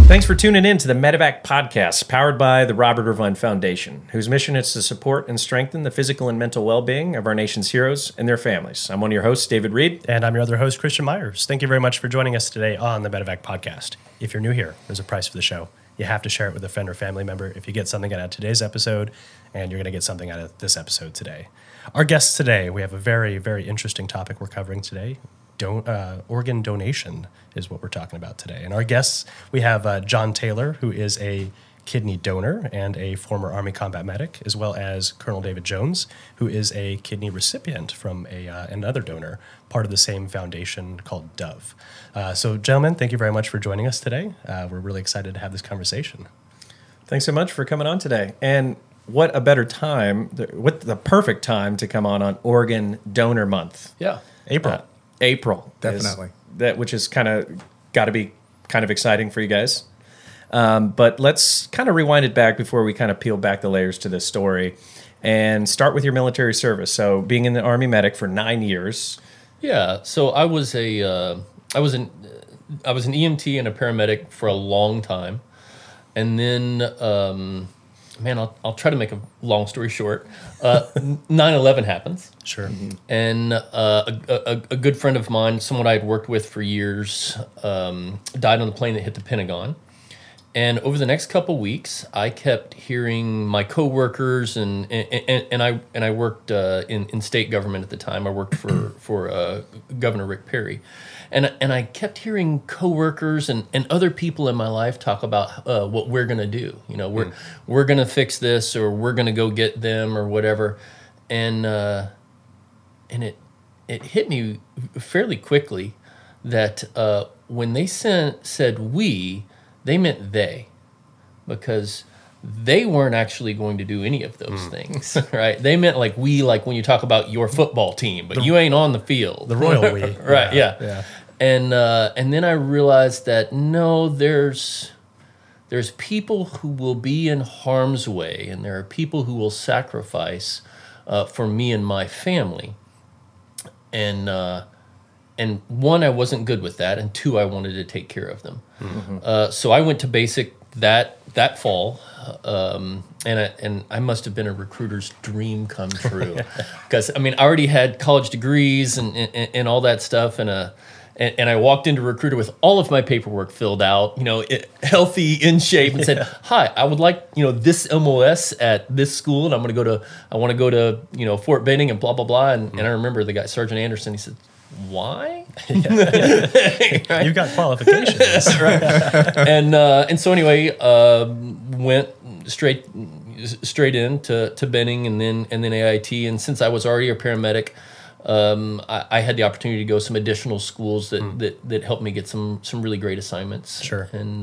Thanks for tuning in to the Medevac podcast, powered by the Robert Irvine Foundation, whose mission is to support and strengthen the physical and mental well-being of our nation's heroes and their families. I'm one of your hosts, David Reed. And I'm your other host, Christian Myers. Thank you very much for joining us today on the Medevac podcast. If you're new here, there's a price for the show. You have to share it with a friend or family member if you get something out of today's episode, and you're going to get something out of this episode today. Our guests today, we have a very, very interesting topic we're covering today. Organ donation is what we're talking about today. And our guests, we have John Taylor, who is a kidney donor and a former Army combat medic, as well as Colonel David Jones, who is a kidney recipient from another donor, part of the same foundation called Dove. So, gentlemen, thank you very much for joining us today. We're really excited to have this conversation. Thanks so much for coming on today. And what a better time, what the perfect time to come on Organ Donor Month. Yeah, April. April. Definitely. Which is kind of got to be kind of exciting for you guys. But let's kind of rewind it back before we kind of peel back the layers to this story and start with your military service. So being in the Army medic for 9 years. Yeah. So I was an EMT and a paramedic for a long time. And then, I'll try to make a long story short. 9/11 happens. Sure. Mm-hmm. And a good friend of mine, someone I had worked with for years, died on the plane that hit the Pentagon. And over the next couple weeks, I kept hearing my coworkers and I worked in state government at the time. I worked for Governor Rick Perry. And I kept hearing coworkers and other people in my life talk about what we're going to do. You know, we're going to fix this, or we're going to go get them, or whatever. And it hit me fairly quickly that when they said we, they meant they, because they weren't actually going to do any of those things, right? They meant like we, like when you talk about your football team, but you ain't on the field. The royal we. Right, yeah. And then I realized that no, there's people who will be in harm's way, and there are people who will sacrifice for me and my family. And one, I wasn't good with that, and two, I wanted to take care of them. Mm-hmm. So I went to basic that fall, and I must have been a recruiter's dream come true, because I already had college degrees and all that stuff, and I walked into Recruiter with all of my paperwork filled out, healthy, in shape, and said, "Hi, I would like, this MOS at this school, and I want to go to, Fort Benning and blah blah blah." And I remember the guy, Sergeant Anderson, he said, "Why?" Right? You've got qualifications, right? And so anyway, went straight into Benning and then AIT, and since I was already a paramedic. I had the opportunity to go to some additional schools that helped me get some really great assignments. Sure. And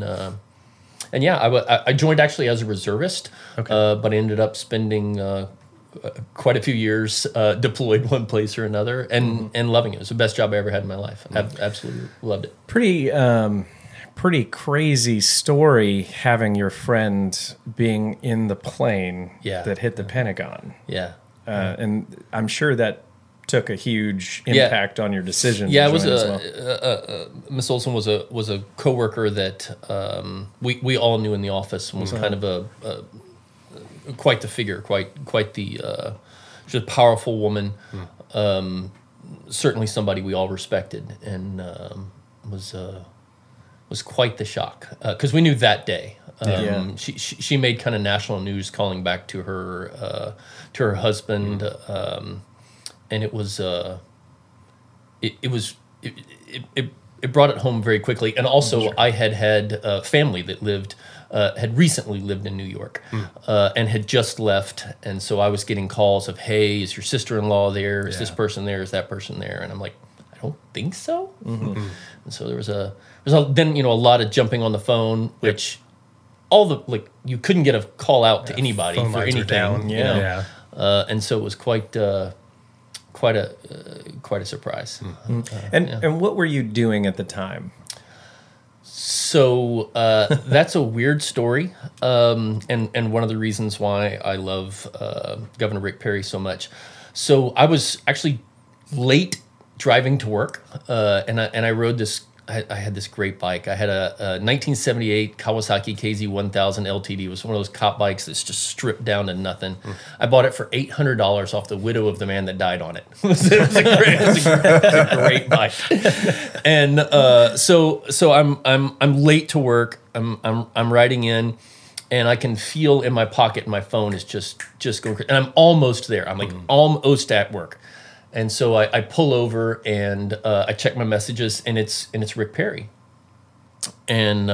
I joined actually as a reservist, but I ended up spending quite a few years deployed one place or another, and loving it. It was the best job I ever had in my life. I've absolutely loved it. Pretty crazy story having your friend being in the plane that hit the Pentagon. Yeah. And I'm sure that took a huge impact on your decision. Yeah, it was Miss Olson was a coworker that we all knew in the office, and was kind of quite the figure, quite the just powerful woman. Certainly somebody we all respected, and was quite the shock, because we knew that day. She made kind of national news, calling back to her husband. And it was it brought it home very quickly. And also, sure. I had family that had recently lived in New York, and had just left. And so I was getting calls of, "Hey, is your sister-in-law there? Is this person there? Is that person there?" And I'm like, "I don't think so." Mm-hmm. And so there was a lot of jumping on the phone, which you couldn't get a call out to anybody for anything. Down. And so it was quite a surprise. Mm-hmm. And what were you doing at the time? So that's a weird story, and one of the reasons why I love Governor Rick Perry so much. So I was actually late driving to work, and I rode this I had this great bike. I had a 1978 Kawasaki KZ1000 LTD. It was one of those cop bikes that's just stripped down to nothing. I bought it for $800 off the widow of the man that died on it. It was a great bike. And so I'm late to work. I'm riding in, and I can feel in my pocket my phone is just going crazy. And I'm almost there. I'm like almost at work. And so I pull over and I check my messages, and it's Rick Perry. And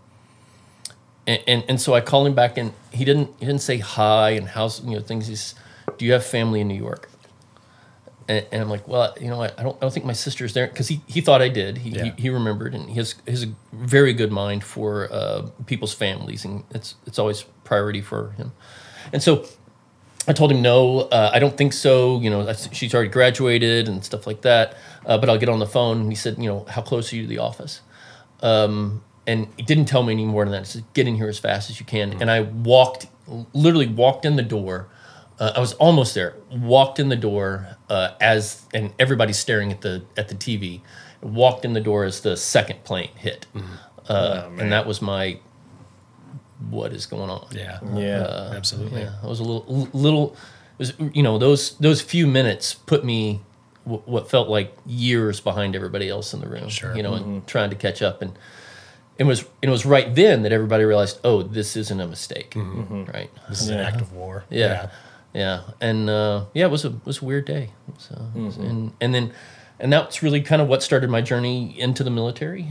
so I call him back, and he didn't say hi and how's things. He's, do you have family in New York? And I'm like, well, I don't think my sister's there, because he thought I did. He remembered, and he has a very good mind for people's families, and it's always priority for him. And so I told him, no, I don't think so. She's already graduated and stuff like that. But I'll get on the phone. And he said, how close are you to the office? And he didn't tell me any more than that. He said, get in here as fast as you can. And I literally walked in the door. I was almost there. Walked in the door and everybody's staring at the TV. Walked in the door as the second plane hit. And that was my, what is going on? Yeah, absolutely. Yeah, I was a little. It was those few minutes put me what felt like years behind everybody else in the room. Sure. And trying to catch up, and it was right then that everybody realized, oh, this isn't a mistake, right? This is an act of war. Yeah. And it was a weird day. So, and that's really kind of what started my journey into the military.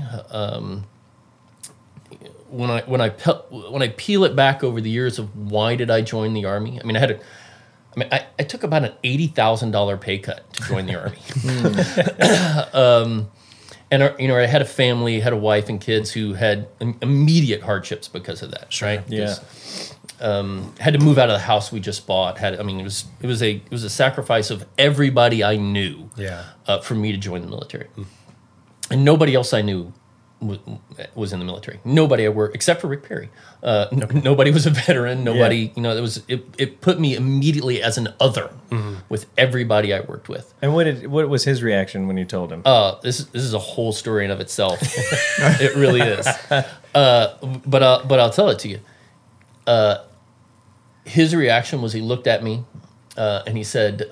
When I peel it back over the years of why did I join the Army? I mean, I took about an $80,000 pay cut to join the Army. And I had a family, had a wife and kids who had immediate hardships because of that. Right? Yeah. Had to move out of the house we just bought. It was a sacrifice of everybody I knew. For me to join the military, and nobody else I knew was in the military. Nobody I worked, except for Rick Perry. Nobody was a veteran. Nobody, it put me immediately as an other with everybody I worked with. And what was his reaction when you told him? This is a whole story in of itself. It really is. But I'll tell it to you. His reaction was, he looked at me and he said,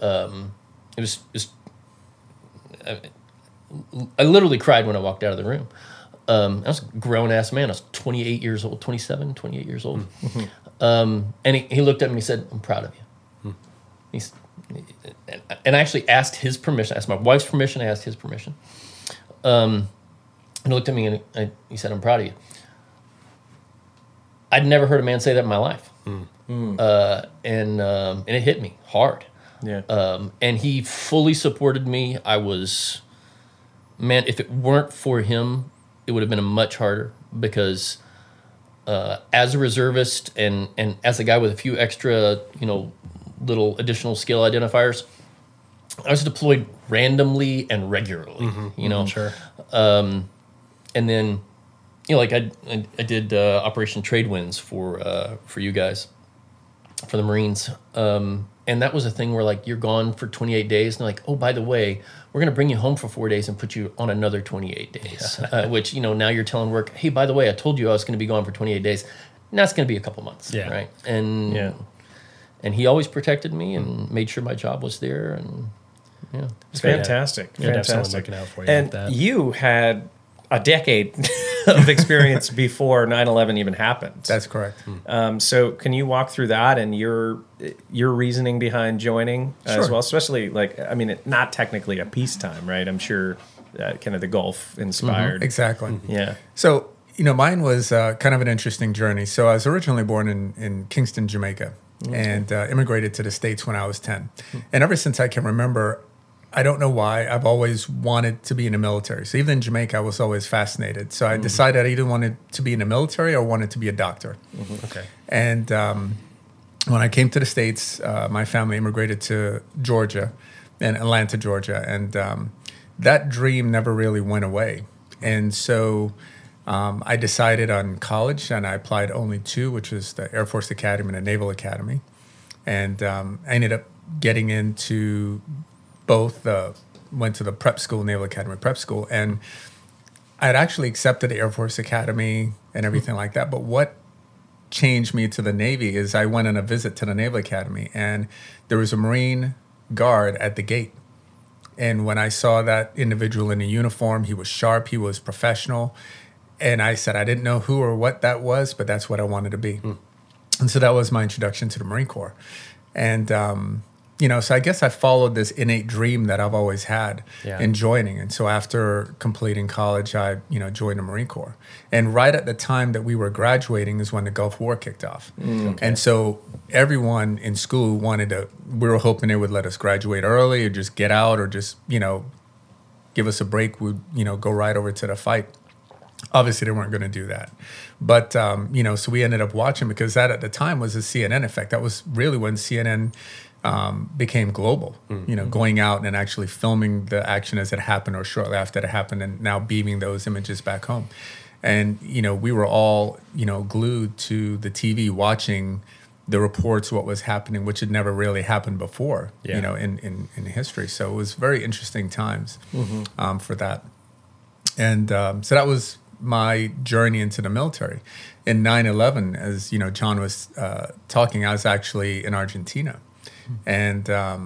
I literally cried when I walked out of the room. I was a grown-ass man. I was 28 years old, 28 years old. And he looked at me and he said, I'm proud of you. And I actually asked his permission. I asked my wife's permission. I asked his permission. And he looked at me and he said, I'm proud of you. I'd never heard a man say that in my life. And it hit me hard. Yeah. And he fully supported me. Man, if it weren't for him, it would have been much harder, because as a reservist and as a guy with a few extra, little additional skill identifiers, I was deployed randomly and regularly, Sure. And then, like I did Operation Trade Winds for you guys, for the Marines. And that was a thing where, like, you're gone for 28 days, and they're like, oh, by the way, we're going to bring you home for 4 days and put you on another 28 days, which, now you're telling work, hey, by the way, I told you I was going to be gone for 28 days. Now it's going to be a couple months, right? And he always protected me and made sure my job was there, and It's fantastic. You have to have someone Fantastic. looking out for you And like that. you had a decade of experience before 9/11 even happened. That's correct. So can you walk through that and your reasoning behind joining as Sure. well? Especially not technically a peacetime, right? I'm sure kind of the Gulf inspired. Exactly. Yeah. So, mine was kind of an interesting journey. So I was originally born in Kingston, Jamaica, and immigrated to the States when I was 10. And ever since I can remember, I don't know why, I've always wanted to be in the military. So even in Jamaica, I was always fascinated. So I decided I either wanted to be in the military or wanted to be a doctor. Okay. And when I came to the States, my family immigrated to Georgia, in Atlanta, Georgia. And that dream never really went away. And so I decided on college, and I applied only two, which was the Air Force Academy and the Naval Academy. And I ended up getting into both, went to the prep school, Naval Academy prep school. And I had actually accepted the Air Force Academy and everything like that. But what changed me to the Navy is I went on a visit to the Naval Academy, and there was a Marine guard at the gate. And when I saw that individual in a uniform, he was sharp, he was professional. And I said, I didn't know who or what that was, but that's what I wanted to be. And so that was my introduction to the Marine Corps. And, so I guess I followed this innate dream that I've always had in joining. And so after completing college, I, joined the Marine Corps. And right at the time that we were graduating is when the Gulf War kicked off. And so everyone in school we were hoping they would let us graduate early or just get out or just, give us a break. We'd, go right over to the fight. Obviously, they weren't going to do that. But, so we ended up watching because that at the time was the CNN effect. That was really when CNN became global, going out and actually filming the action as it happened or shortly after it happened and now beaming those images back home. And, we were all, glued to the TV watching the reports, what was happening, which had never really happened before, in history. So it was very interesting times for that. And so that was my journey into the military. In 9/11, as John was talking, I was actually in Argentina and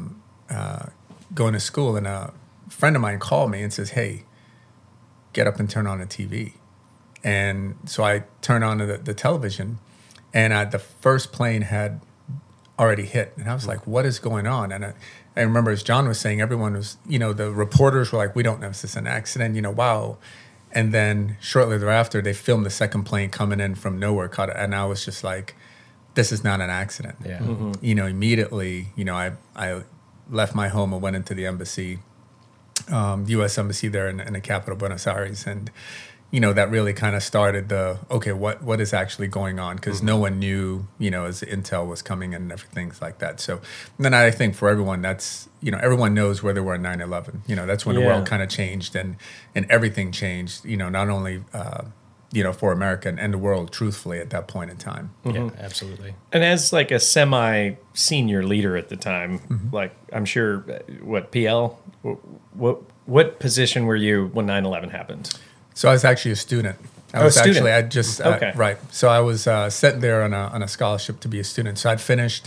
going to school. And a friend of mine called me and says, "Hey, get up and turn on the TV." And so I turned on the television, and the first plane had already hit. And I was like, what is going on? And I remember, as John was saying, everyone was, the reporters were like, we don't know if this is an accident, wow. And then shortly thereafter, they filmed the second plane coming in from nowhere. And I was just like, this is not an accident. Yeah. Immediately, I left my home and went into the embassy, the U.S. embassy there in the capital, Buenos Aires. And, that really kind of started what is actually going on? Because no one knew, as intel was coming in and everything like that. So then I think for everyone, that's, everyone knows where they were in 9/11. That's when the world kind of changed and everything changed, not only, for America and the world, truthfully, at that point in time. Yeah, absolutely. And as like a semi-senior leader at the time, like I'm sure, PL, what position were you when 9/11 happened? So I was actually a student. I just right. So I was sent there on a scholarship to be a student. So I'd finished.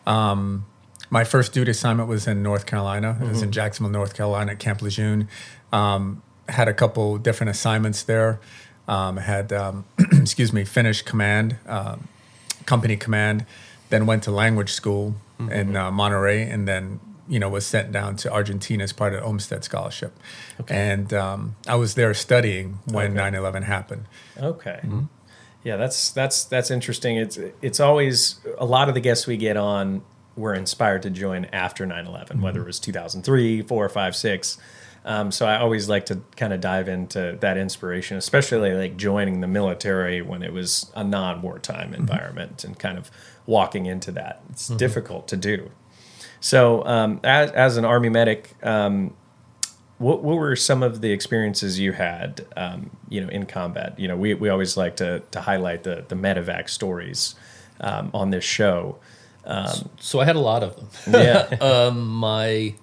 My first duty assignment was in North Carolina. It was in Jacksonville, North Carolina, at Camp Lejeune. Had a couple different assignments there. Had finished command, company command. Then went to language school in Monterey, and then was sent down to Argentina as part of the Olmsted Scholarship. Okay. And I was there studying when 9/11 happened. Okay. Yeah, that's interesting. It's always a lot of the guests we get on were inspired to join after 9/11, whether it was 2003, 4, 5, 6. So I always like to kind of dive into that inspiration, especially like joining the military when it was a non-wartime environment and kind of walking into that. It's difficult to do. So as an Army medic, what were some of the experiences you had, in combat? We always like to highlight the medevac stories on this show. So I had a lot of them. Yeah.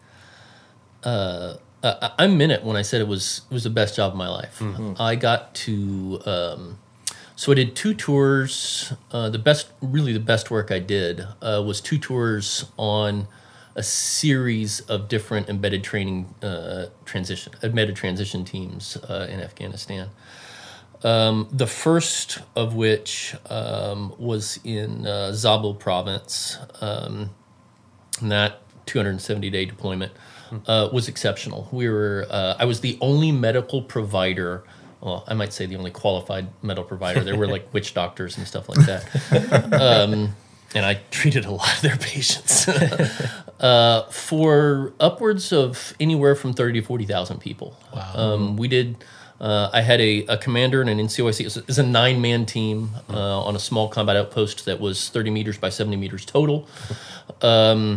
I'm in it when I said it was the best job of my life. I got to, so I did 2 tours. The best work I did was 2 tours on a series of different embedded transition teams in Afghanistan. The first of which was in Zabul province, and that 270-day deployment was exceptional. I was the only medical provider. Well, I might say the only qualified medical provider. There were like witch doctors and stuff like that. And I treated a lot of their patients for upwards of anywhere from 30 to 40,000 people. Wow. We did. I had a commander and an NCOIC. It was a 9-man team on a small combat outpost that was 30 meters by 70 meters total. I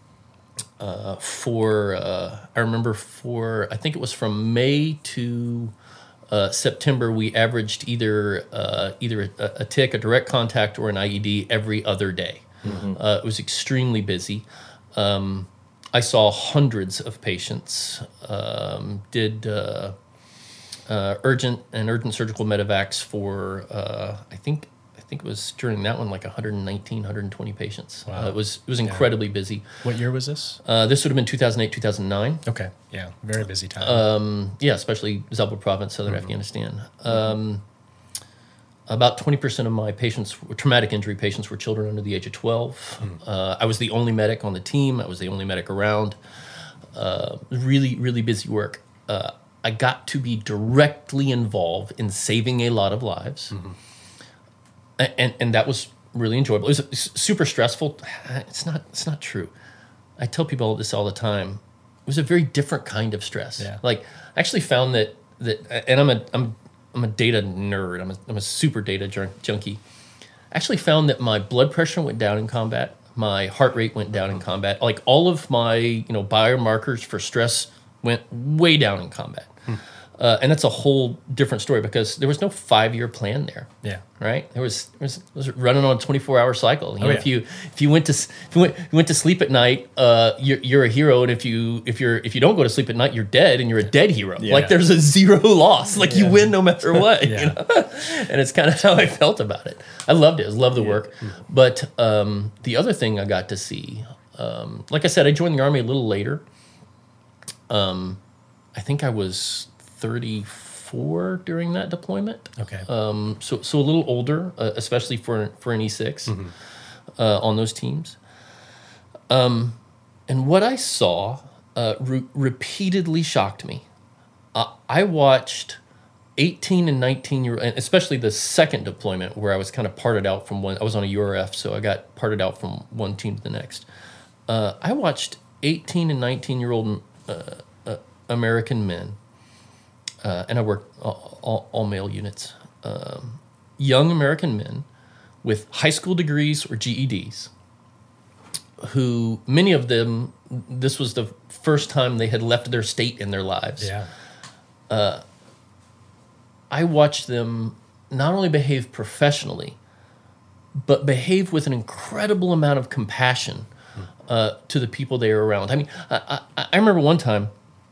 think it was from May to September, we averaged either a TIC, a direct contact, or an IED every other day. It was extremely busy. I saw hundreds of patients. urgent surgical medevacs for I think it was during that one like 119, 120 patients. Wow. It was incredibly busy. What year was this? This would have been 2008, 2009. Okay, yeah, very busy time. Yeah, especially Zabul province, southern Afghanistan. About 20% of my patients, traumatic injury patients, were children under the age of 12. I was the only medic on the team. I was the only medic around. Really, really busy work. I got to be directly involved in saving a lot of lives. And that was really enjoyable. It was super stressful. It's not true. I tell people this all the time. It was a very different kind of stress. Yeah. Like I actually found that and I'm a data nerd. I'm a super data junkie. I actually found that my blood pressure went down in combat. My heart rate went down in combat. Like all of my biomarkers for stress went way down in combat. And that's a whole different story because there was no 5-year plan there. Yeah. Right. It was running on a 24-hour cycle. Yeah. If you went to sleep at night, you're a hero, and if you don't go to sleep at night, you're dead, and you're a dead hero. Yeah. Like there's a zero loss. Like you win no matter what. Yeah. And it's kind of how I felt about it. I loved it. I loved the work. But the other thing I got to see, like I said, I joined the Army a little later. I think I was 34 during that deployment. Okay. So a little older, especially for an E6 on those teams. And what I saw repeatedly shocked me. I watched 18 and 19-year-old, and especially the second deployment where I was kind of parted out from one. I was on a URF, so I got parted out from one team to the next. I watched 18 and 19-year-old American men. And I worked all male units. Young American men with high school degrees or GEDs, who many of them, this was the first time they had left their state in their lives. Yeah. I watched them not only behave professionally, but behave with an incredible amount of compassion to the people they were around. I mean, I remember one time,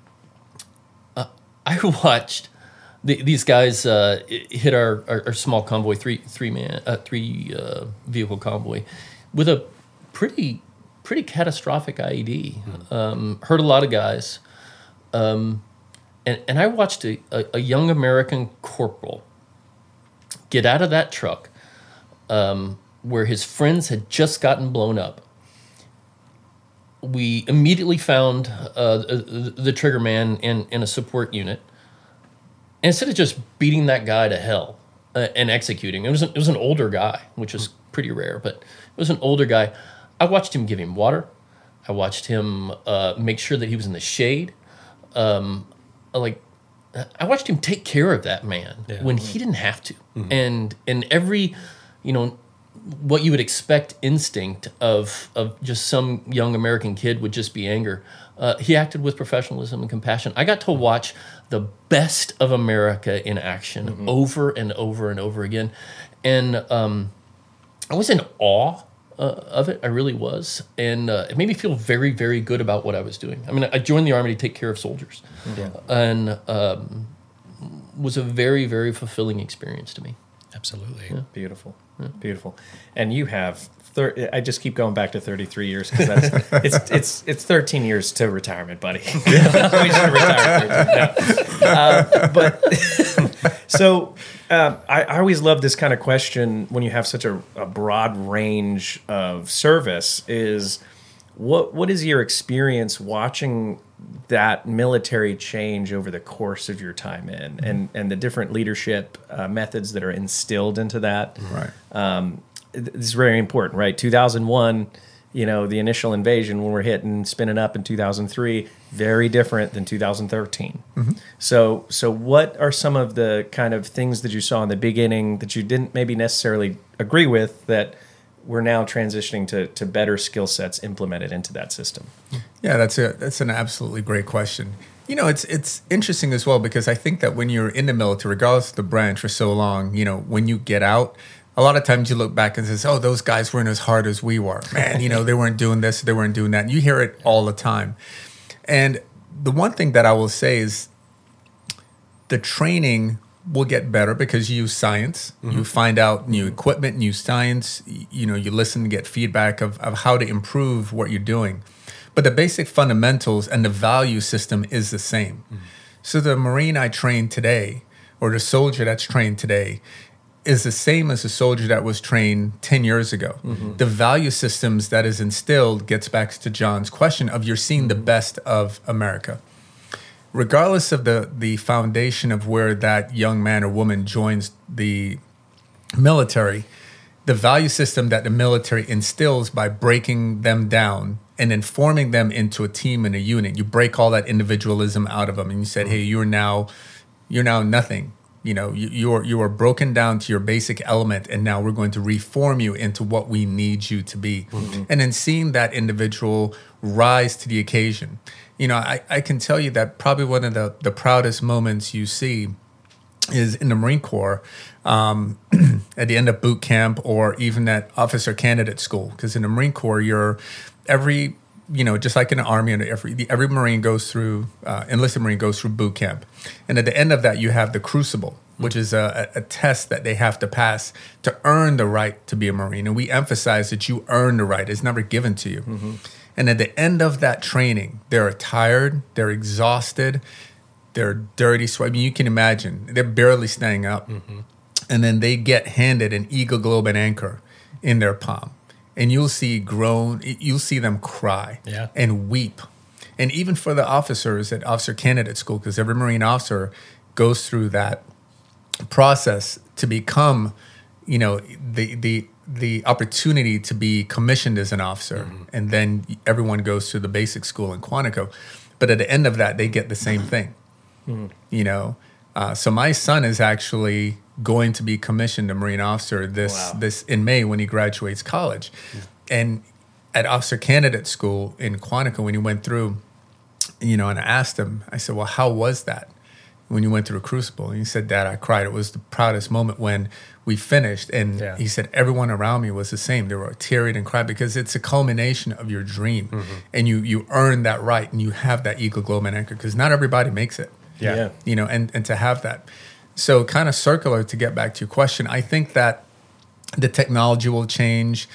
I watched these guys hit our small convoy, three vehicle convoy, with a pretty catastrophic IED. Hurt a lot of guys, and I watched a young American corporal get out of that truck where his friends had just gotten blown up. We immediately found the trigger man in a support unit. And instead of just beating that guy to hell and executing, it was an older guy, which was pretty rare, but it was an older guy. I watched him give him water. I watched him make sure that he was in the shade. I watched him take care of that man when he didn't have to. And every, what you would expect instinct of just some young American kid would just be anger. He acted with professionalism and compassion. I got to watch the best of America in action over and over and over again. And I was in awe of it. I really was. And it made me feel very, very good about what I was doing. I mean, I joined the Army to take care of soldiers. And was a very, very fulfilling experience to me. Absolutely. Yeah. Beautiful. Yeah. Beautiful. And you have I just keep going back to 33 years because that's it's 13 years to retirement, buddy. We should retire. But so I always love this kind of question when you have such a broad range of service. Is what is your experience watching that military change over the course of your time in, and the different leadership methods that are instilled into that? Right. This is very important, right? 2001, the initial invasion when we're hitting, spinning up in 2003, very different than 2013. So what are some of the kind of things that you saw in the beginning that you didn't maybe necessarily agree with that we're now transitioning to better skill sets implemented into that system? Yeah, that's an absolutely great question. It's interesting as well because I think that when you're in the military, regardless of the branch for so long, when you get out, a lot of times you look back and say, oh, those guys weren't as hard as we were. Man, they weren't doing this, they weren't doing that. And you hear it all the time. And the one thing that I will say is The training will get better because you use science. You find out new equipment, new science. You know, you listen and get feedback of how to improve what you're doing. But the basic fundamentals and the value system is the same. So the Marine I trained today, or the soldier that's trained today, is the same as the soldier that was trained 10 years ago. The value systems that is instilled gets back to John's question of you're seeing the best of America. Regardless of the foundation of where that young man or woman joins the military, the value system that the military instills by breaking them down and then forming them into a team and a unit, you break all that individualism out of them, and you said, "Hey, you're now nothing. You know, you are broken down to your basic element, and now we're going to reform you into what we need you to be." And then seeing that individual rise to the occasion. You know, I can tell you that probably one of the proudest moments you see is in the Marine Corps at the end of boot camp or even at officer candidate school. Because in the Marine Corps, just like in the Army, and every Marine goes through, enlisted Marine goes through boot camp. And at the end of that, you have the Crucible, which is a test that they have to pass to earn the right to be a Marine. And we emphasize that you earn the right. It's never given to you. And at the end of that training, they're tired, they're exhausted, they're dirty, sweat. I mean, you can imagine, they're barely standing up. And then they get handed an Eagle Globe and Anchor in their palm. And you'll see them cry and weep. And even for the officers at officer candidate school, because every Marine officer goes through that process to become, you know, the opportunity to be commissioned as an officer. And then everyone goes through the basic school in Quantico. But at the end of that, they get the same thing, you know. So my son is actually going to be commissioned a Marine officer this in May when he graduates college. And at officer candidate school in Quantico, when he went through, you know, and I asked him, I said, "Well, how was that when you went through the Crucible?" And he said, "Dad, I cried. It was the proudest moment when we finished." And he said, everyone around me was the same. They were teary and cried because it's a culmination of your dream. And you earn that right, and you have that Eagle Globe and Anchor, because not everybody makes it. You know, and to have that. So kind of circular, to get back to your question, I think that the technology will change.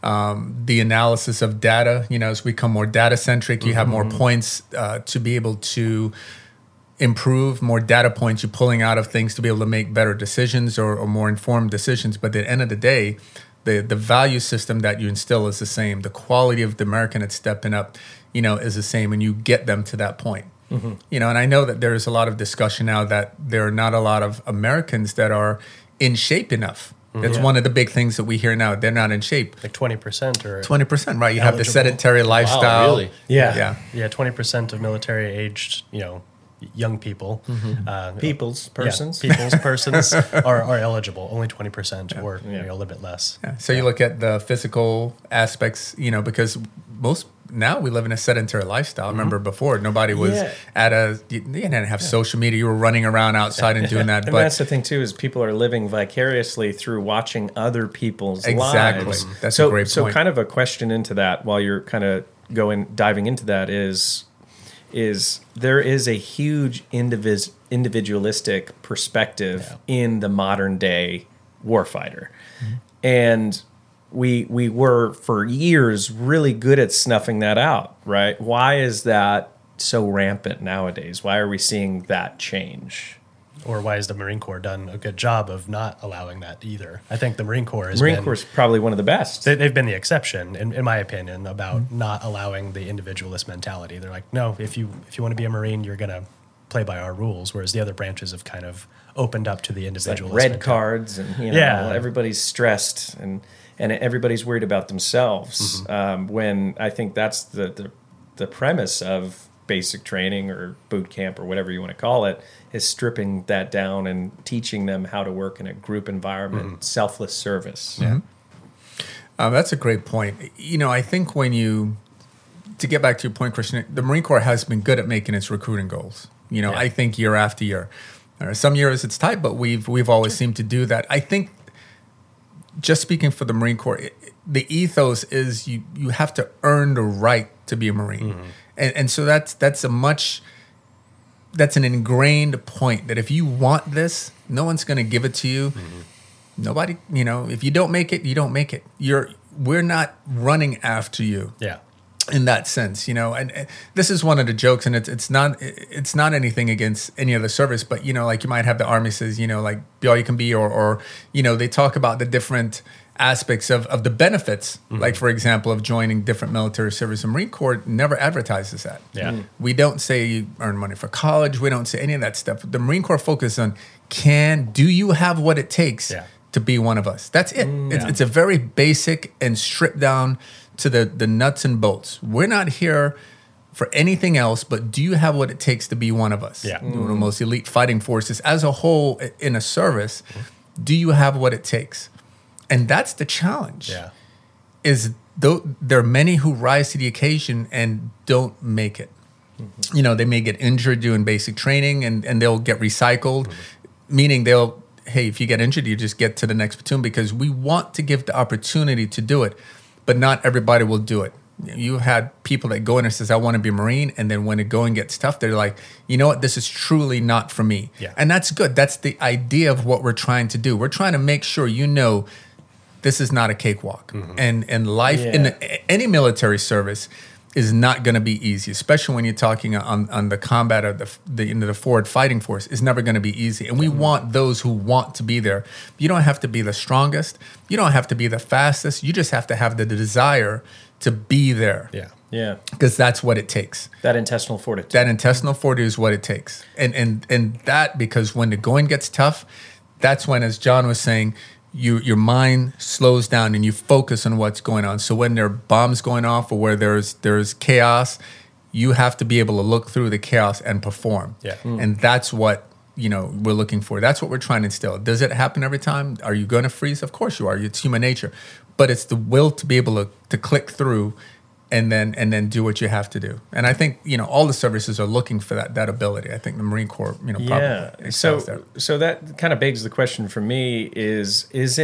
The analysis of data, you know, as we become more data centric, you have more points to be able to improve, more data points you're pulling out of things to be able to make better decisions or more informed decisions. But at the end of the day, the value system that you instill is the same. The quality of the American that's stepping up, you know, is the same, and you get them to that point. You know, and I know that there's a lot of discussion now that there are not a lot of Americans that are in shape enough. That's one of the big things that we hear now. They're not in shape. Like 20% or 20%, right? You have the sedentary lifestyle. Wow, really? Yeah, 20% of military aged, you know, young people, People's persons. people's persons are eligible. Only 20% or you know, a little bit less. So you look at the physical aspects, you know, because now we live in a sedentary lifestyle. I remember before, nobody was you didn't have social media. You were running around outside and doing that. And but that's the thing too, is people are living vicariously through watching other people's lives. That's a great point. So kind of a question into that while you're kind of diving into that is there is a huge individualistic perspective in the modern day warfighter. And we were for years really good at snuffing that out, right? Why is that so rampant nowadays? Why are we seeing that change? Or why has the Marine Corps done a good job of not allowing that either? I think the Marine Corps is probably one of the best. They've been the exception, in my opinion, about not allowing the individualist mentality. They're like, no, if you want to be a Marine, you're going to play by our rules, whereas the other branches have kind of opened up to the individualist. Like red cards, and you know, everybody's stressed and everybody's worried about themselves. When I think that's the premise of basic training or boot camp or whatever you want to call it, is stripping that down and teaching them how to work in a group environment, selfless service. That's a great point. You know, I think to get back to your point, Christian, the Marine Corps has been good at making its recruiting goals. You know, I think year after year. Some years it's tight, but we've always seemed to do that. I think, just speaking for the Marine Corps, the ethos is you have to earn the right to be a Marine. And so that's a much that's an ingrained point that if you want this, no one's going to give it to you. Nobody, if you don't make it, you don't make it. We're not running after you. Yeah. In that sense, and this is one of the jokes, and it's not anything against any other service, but like you might have the Army says, like be all you can be, or they talk about the different aspects of the benefits, like for example of joining different military service. The Marine Corps never advertises that. Yeah. We don't say you earn money for college. We don't say any of that stuff. The Marine Corps focuses on do you have what it takes to be one of us? That's it. It's a very basic and stripped down to the nuts and bolts. We're not here for anything else, but do you have what it takes to be one of us? Yeah. One of the most elite fighting forces as a whole in a service. Do you have what it takes? And that's the challenge. Yeah. Is there are many who rise to the occasion and don't make it. They may get injured doing basic training and they'll get recycled, meaning hey, if you get injured, you just get to the next platoon, because we want to give the opportunity to do it. But not everybody will do it. You had people that go in and says, I want to be a Marine. And then when the going gets tough, they're like, you know what? This is truly not for me. Yeah. And that's good. That's the idea of what we're trying to do. We're trying to make sure this is not a cakewalk. And life in any military service is not going to be easy, especially when you're talking on the combat of the forward fighting force. Is never going to be easy. And we want those who want to be there. You don't have to be the strongest. You don't have to be the fastest. You just have to have the desire to be there. Yeah. Yeah. Because that's what it takes. That intestinal fortitude. That intestinal fortitude is what it takes. And that, because when the going gets tough, that's when, as John was saying, your mind slows down and you focus on what's going on. So when there are bombs going off or where there's chaos, you have to be able to look through the chaos and perform. Yeah. And that's what we're looking for. That's what we're trying to instill. Does it happen every time? Are you going to freeze? Of course you are. It's human nature. But it's the will to be able to click through and then do what you have to do. And I think, all the services are looking for that ability. I think the Marine Corps, probably excels there. So that kind of begs the question for me is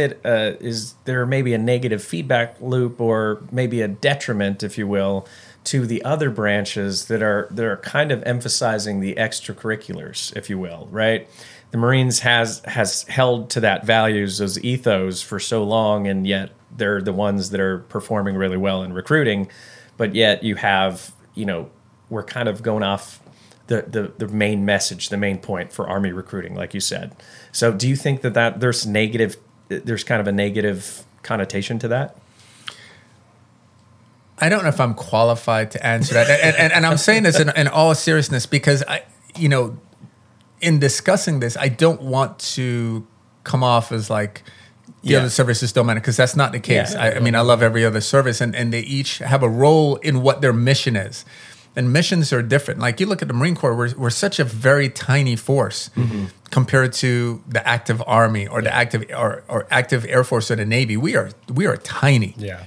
there maybe a negative feedback loop or maybe a detriment, if you will, to the other branches that are kind of emphasizing the extracurriculars, if you will, right? The Marines has held to that values, those ethos for so long, and yet they're the ones that are performing really well in recruiting. But yet you have, we're kind of going off the main message, the main point for Army recruiting, like you said. So do you think that there's kind of a negative connotation to that? I don't know if I'm qualified to answer that. And I'm saying this in all seriousness, because in discussing this, I don't want to come off as like the other services don't matter, because that's not the case. Yeah. I mean, I love every other service, and they each have a role in what their mission is. And missions are different. Like you look at the Marine Corps, we're such a very tiny force compared to the active Army or the active or active Air Force or the Navy. We are tiny. Yeah.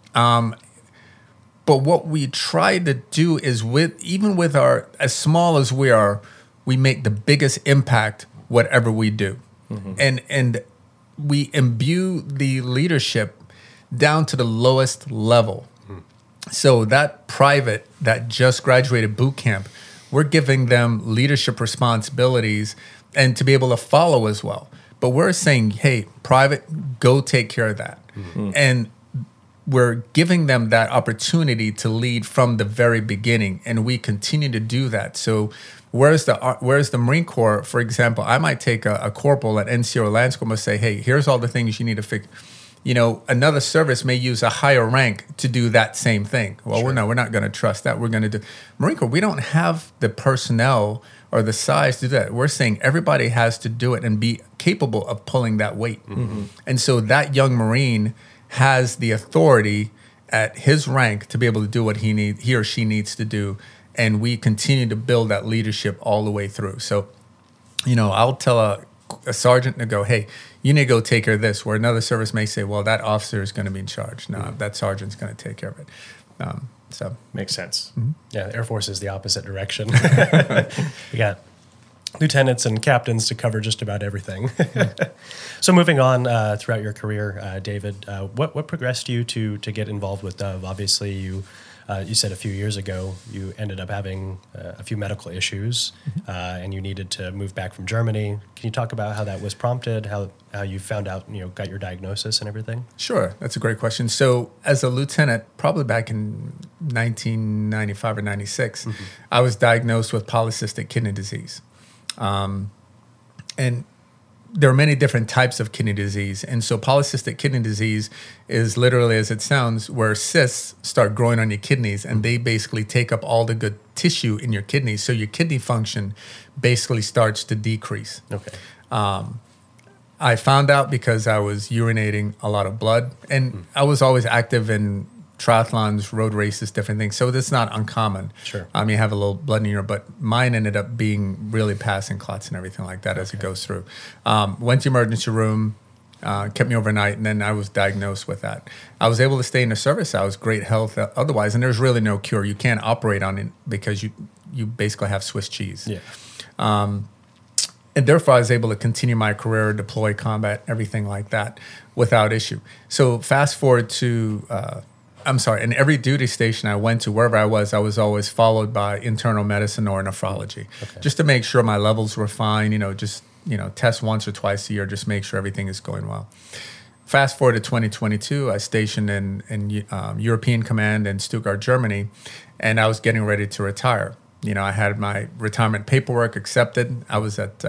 But what we try to do is even with our, as small as we are, we make the biggest impact whatever we do. And we imbue the leadership down to the lowest level. So that private that just graduated boot camp, we're giving them leadership responsibilities and to be able to follow as well. But we're saying, hey, private, go take care of that. And we're giving them that opportunity to lead from the very beginning, and we continue to do that. So whereas the Marine Corps, for example, I might take a corporal at NCO or Lance Corporal and say, hey, here's all the things you need to fix. Another service may use a higher rank to do that same thing. Well, we're not going to trust that. We're going to do Marine Corps. We don't have the personnel or the size to do that. We're saying everybody has to do it and be capable of pulling that weight. And so that young Marine has the authority at his rank to be able to do what he or she needs to do. And we continue to build that leadership all the way through. So, I'll tell a sergeant to go, hey, you need to go take care of this, where another service may say, well, that officer is going to be in charge. No, that sergeant's going to take care of it. So makes sense. Yeah, the Air Force is the opposite direction. You got lieutenants and captains to cover just about everything. So moving on throughout your career, David, what progressed you to get involved with Dove? Obviously, you You said a few years ago you ended up having a few medical issues, and you needed to move back from Germany. Can you talk about how that was prompted, how you found out, got your diagnosis and everything? Sure, that's a great question. So, as a lieutenant, probably back in 1995 or 96, I was diagnosed with polycystic kidney disease. And there are many different types of kidney disease. And so polycystic kidney disease is literally, as it sounds, where cysts start growing on your kidneys and they basically take up all the good tissue in your kidneys. So your kidney function basically starts to decrease. Okay. I found out because I was urinating a lot of blood, and I was always active in triathlons, road races, different things. So that's not uncommon. Sure. You have a little blood in your, but mine ended up being really passing clots and everything like that as it goes through. Went to emergency room, kept me overnight, and then I was diagnosed with that. I was able to stay in the service. I was great health otherwise, and there's really no cure. You can't operate on it because you basically have Swiss cheese. Yeah. And therefore, I was able to continue my career, deploy, combat, everything like that without issue. So fast forward to, in every duty station I went to, wherever I was always followed by internal medicine or nephrology, just to make sure my levels were fine, test once or twice a year, just make sure everything is going well. Fast forward to 2022, I stationed in European Command in Stuttgart, Germany, and I was getting ready to retire. I had my retirement paperwork accepted. I was at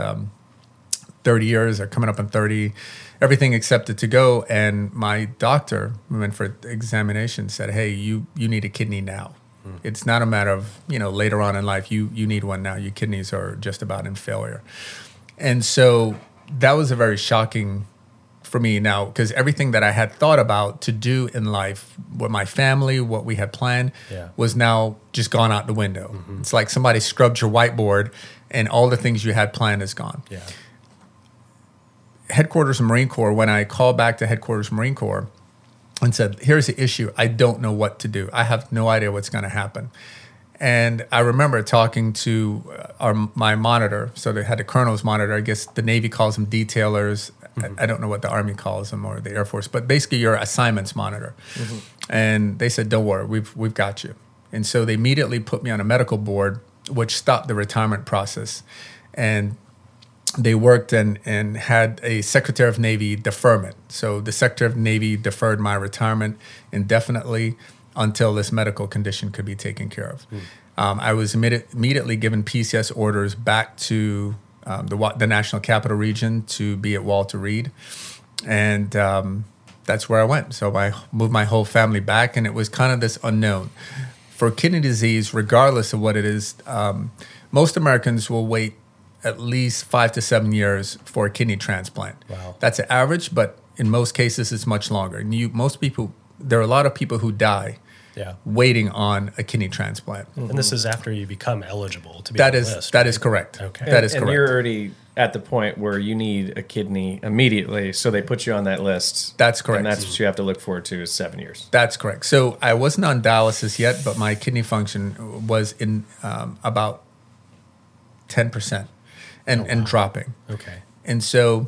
30 years or coming up on 30, everything accepted to go. And my doctor, we went for examination, said, hey, you need a kidney now. It's not a matter of, later on in life, you need one now. Your kidneys are just about in failure. And so that was a very shocking for me now, because everything that I had thought about to do in life with my family, what we had planned, was now just gone out the window. It's like somebody scrubbed your whiteboard and all the things you had planned is gone. Yeah. Headquarters Marine Corps, when I called back to Headquarters Marine Corps and said, here's the issue, I don't know what to do. I have no idea what's going to happen. And I remember talking to my monitor. So they had a colonel's monitor. I guess the Navy calls them detailers. I don't know what the Army calls them or the Air Force, but basically your assignments monitor. And they said, don't worry, we've got you. And so they immediately put me on a medical board, which stopped the retirement process. And they worked and had a Secretary of Navy deferment. So the Secretary of Navy deferred my retirement indefinitely until this medical condition could be taken care of. I was immediately given PCS orders back to the National Capital Region to be at Walter Reed. And that's where I went. So I moved my whole family back, and it was kind of this unknown. For kidney disease, regardless of what it is, most Americans will wait at least 5 to 7 years for a kidney transplant. Wow. That's an average, but in most cases, it's much longer. And there are a lot of people who die waiting on a kidney transplant. And this is after you become eligible to be on the list. That is correct. Okay. That is correct. And you're already at the point where you need a kidney immediately, so they put you on that list. That's correct. And that's what you have to look forward to is 7 years. That's correct. So I wasn't on dialysis yet, but my kidney function was in about 10% and dropping. Okay. And so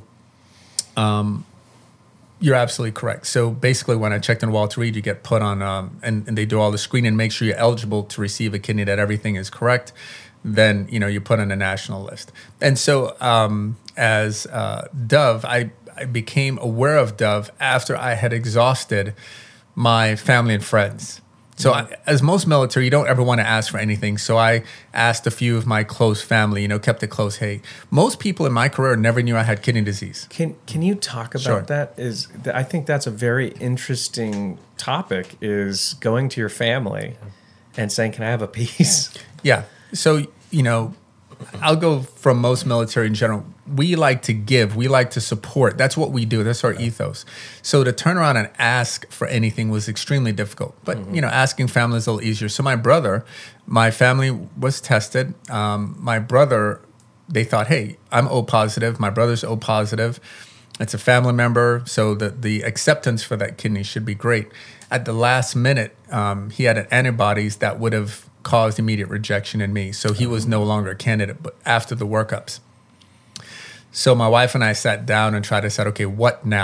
you're absolutely correct. So basically, when I checked in Walter Reed, you get put on, and they do all the screening, make sure you're eligible to receive a kidney, that everything is correct. Then, you're put on a national list. And so as Dove, I became aware of Dove after I had exhausted my family and friends. So as most military, you don't ever want to ask for anything. So I asked a few of my close family, kept it close. Hey, most people in my career never knew I had kidney disease. Can you talk about that? I think that's a very interesting topic, is going to your family and saying, can I have a piece? Yeah. So, I'll go from most military in general. We like to give. We like to support. That's what we do. That's our ethos. So to turn around and ask for anything was extremely difficult. But, asking family is a little easier. So my family was tested. My brother, they thought, hey, I'm O positive. My brother's O positive. It's a family member. So the acceptance for that kidney should be great. At the last minute, he had antibodies that would have caused immediate rejection in me. So he was no longer a candidate, but after the workups. So my wife and I sat down and tried to say, okay, what now?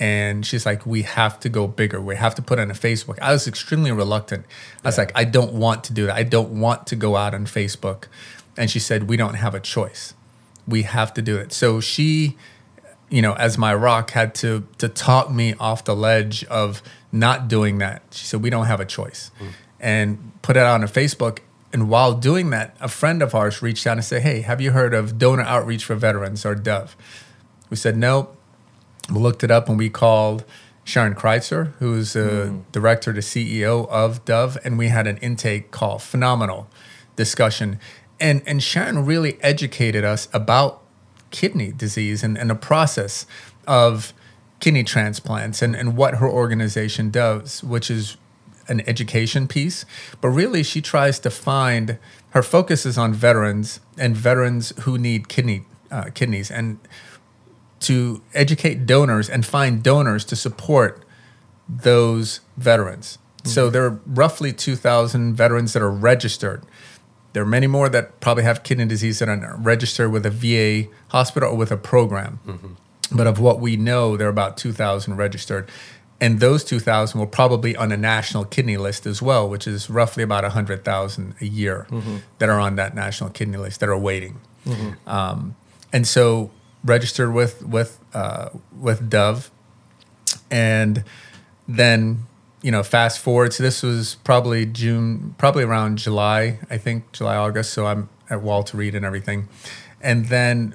And she's like, we have to go bigger. We have to put it on Facebook. I was extremely reluctant. I was like, I don't want to do that. I don't want to go out on Facebook. And she said, we don't have a choice. We have to do it. So she, as my rock, had to talk me off the ledge of not doing that. She said, we don't have a choice. And put it out on Facebook. And while doing that, a friend of ours reached out and said, hey, have you heard of Donor Outreach for Veterans, or DOVE? We said, no. We looked it up and we called Sharon Kreitzer, who's the director, the CEO of DOVE, and we had an intake call. Phenomenal discussion. And Sharon really educated us about kidney disease and the process of kidney transplants and what her organization does, which is an education piece. But really, she tries to find, her focus is on veterans and veterans who need kidneys, and to educate donors and find donors to support those veterans. So there are roughly 2,000 veterans that are registered. There are many more that probably have kidney disease that are registered with a VA hospital or with a program. But of what we know, there are about 2,000 registered. And those 2,000 will probably on a national kidney list as well, which is roughly about 100,000 a year that are on that national kidney list that are waiting. And so registered with DOVE, and then fast forward. So this was probably around July, I think July, August. So I'm at Walter Reed and everything, and then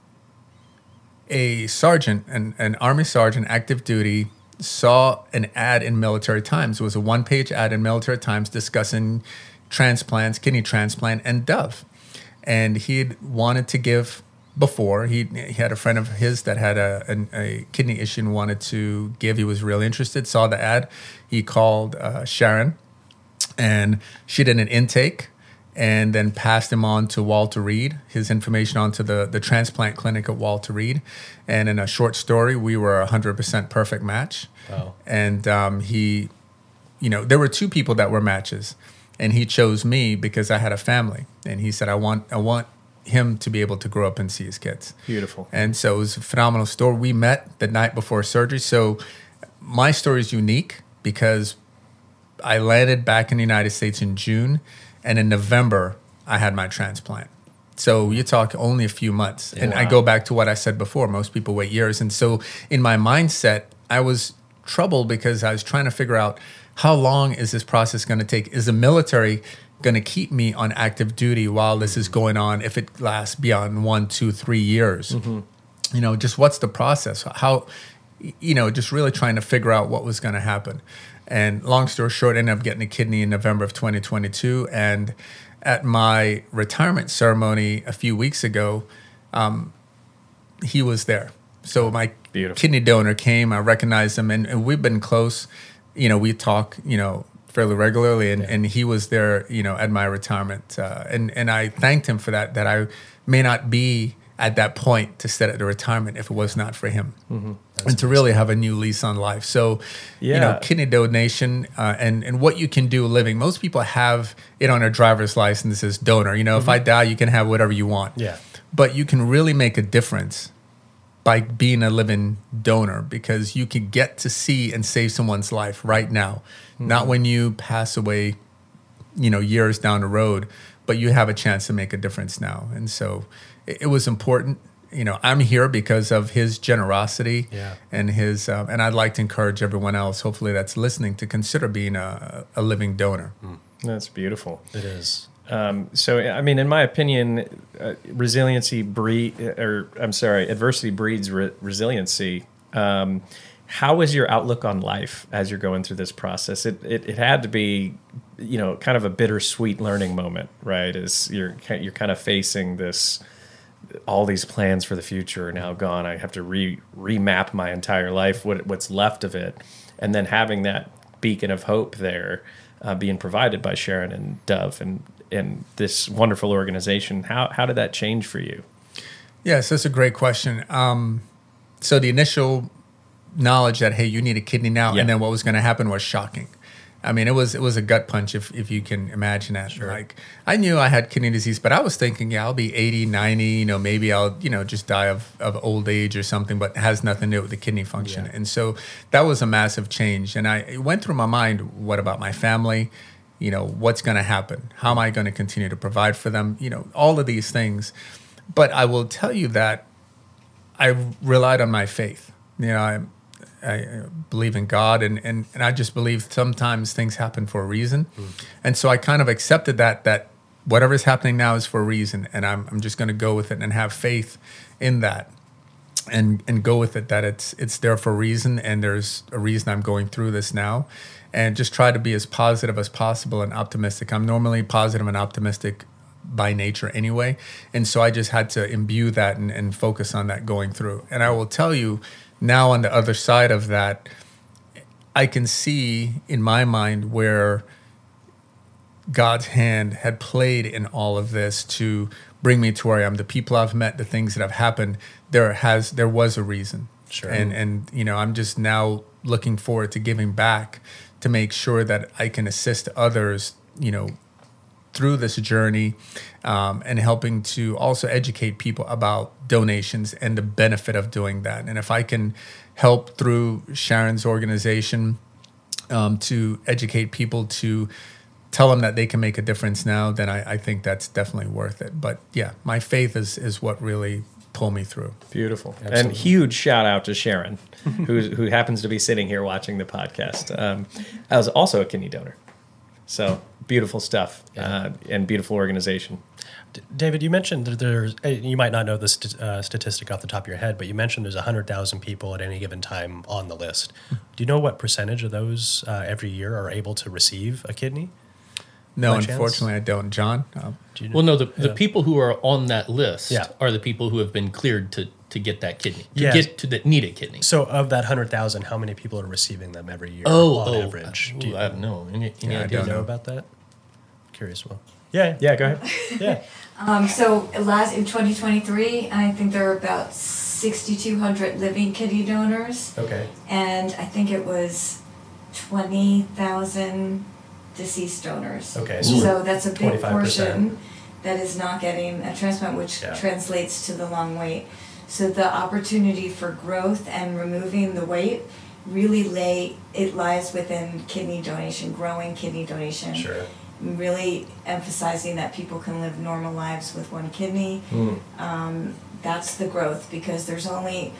a sergeant, an Army sergeant, active duty, saw an ad in Military Times. It was a one-page ad in Military Times discussing transplants, kidney transplant, and DOVE, and he'd wanted to give. Before, he had a friend of his that had a kidney issue and wanted to give. He was really interested, saw the ad. He called Sharon, and she did an intake and then passed him on to Walter Reed, his information onto the transplant clinic at Walter Reed. And in a short story, we were a 100% perfect match. Wow. And there were two people that were matches, and he chose me because I had a family. And he said, I want him to be able to grow up and see his kids. Beautiful. And so it was a phenomenal story. We met the night before surgery. So my story is unique because I landed back in the United States in June, and in November I had my transplant. So you talk only a few months. And I go back to what I said before. Most people wait years. And so in my mindset, I was troubled because I was trying to figure out, how long is this process going to take? Is the military going to keep me on active duty while this is going on, if it lasts beyond 1, 2, 3 years? Just what's the process? How, just really trying to figure out what was going to happen. And long story short, I ended up getting a kidney in November of 2022. And at my retirement ceremony a few weeks ago, he was there. So my kidney donor came, I recognized him, and we've been close. We talk, fairly regularly, and he was there, at my retirement, and I thanked him for that I may not be at that point to set at the retirement if it was not for him, and to really have a new lease on life. So, kidney donation and what you can do living. Most people have it on their driver's license as donor. If I die, you can have whatever you want. Yeah, but you can really make a difference by being a living donor, because you can get to see and save someone's life right now. Not when you pass away, years down the road, but you have a chance to make a difference now. And so it was important. I'm here because of his generosity and his, and I'd like to encourage everyone else, hopefully that's listening, to consider being a living donor. That's beautiful. It is. In my opinion, adversity breeds resiliency. How is your outlook on life as you're going through this process? It had to be, kind of a bittersweet learning moment, right? As you're kind of facing all these plans for the future are now gone. I have to remap my entire life, what's left of it, and then having that beacon of hope there, being provided by Sharon and DOVE and this wonderful organization. How did that change for you? Yes, that's a great question. So the initial knowledge that, hey, you need a kidney now, and then what was going to happen was shocking. I mean, it was a gut punch if you can imagine that. Sure. Like, I knew I had kidney disease, but I was thinking, yeah, I'll be 80, 90, maybe I'll, just die of old age or something, but it has nothing to do with the kidney function. Yeah. And so that was a massive change. And it went through my mind, what about my family? What's going to happen? How am I going to continue to provide for them? All of these things. But I will tell you that I relied on my faith. I believe in God, and I just believe sometimes things happen for a reason. And so I kind of accepted that whatever's happening now is for a reason, and I'm just going to go with it and have faith in that, and go with it, that it's there for a reason, and there's a reason I'm going through this now, and just try to be as positive as possible and optimistic. I'm normally positive and optimistic by nature anyway, and so I just had to imbue that and focus on that going through. And I will tell you, now on the other side of that, I can see in my mind where God's hand had played in all of this to bring me to where I am. The people I've met, the things that have happened, there was a reason. Sure. And I'm just now looking forward to giving back to make sure that I can assist others, through this journey, and helping to also educate people about donations and the benefit of doing that. And if I can help through Sharon's organization to educate people, to tell them that they can make a difference now, then I think that's definitely worth it. But yeah, my faith is what really pulled me through. Beautiful. Absolutely. And huge shout out to Sharon, who happens to be sitting here watching the podcast. I was also a kidney donor. So beautiful stuff, and beautiful organization. David, you mentioned that there's, you might not know this statistic off the top of your head, but you mentioned there's 100,000 people at any given time on the list. Do you know what percentage of those every year are able to receive a kidney? No, unfortunately, I don't. John? Do you know? Well, no, the people who are on that list are the people who have been cleared to get that kidney, need a kidney. So of that 100,000, how many people are receiving them every year on average? I have no any idea. Do you know about that? Curious. Well, yeah, go ahead. So in 2023, I think there were about 6,200 living kidney donors. Okay. And I think it was 20,000 deceased donors. Okay. So that's a big 25%. portion that is not getting a transplant, which translates to the long wait. So the opportunity for growth and removing the weight really lies within kidney donation, growing kidney donation. Sure. Really emphasizing that people can live normal lives with one kidney. That's the growth, because there's only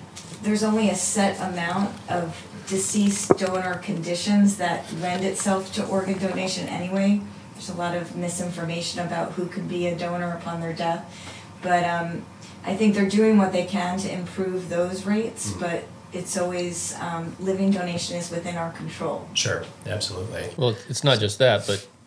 a set amount of deceased donor conditions that lend itself to organ donation anyway. There's a lot of misinformation about who could be a donor upon their death, but I think they're doing what they can to improve those rates, but it's always living donation is within our control. Sure, absolutely. Well, it's not just that,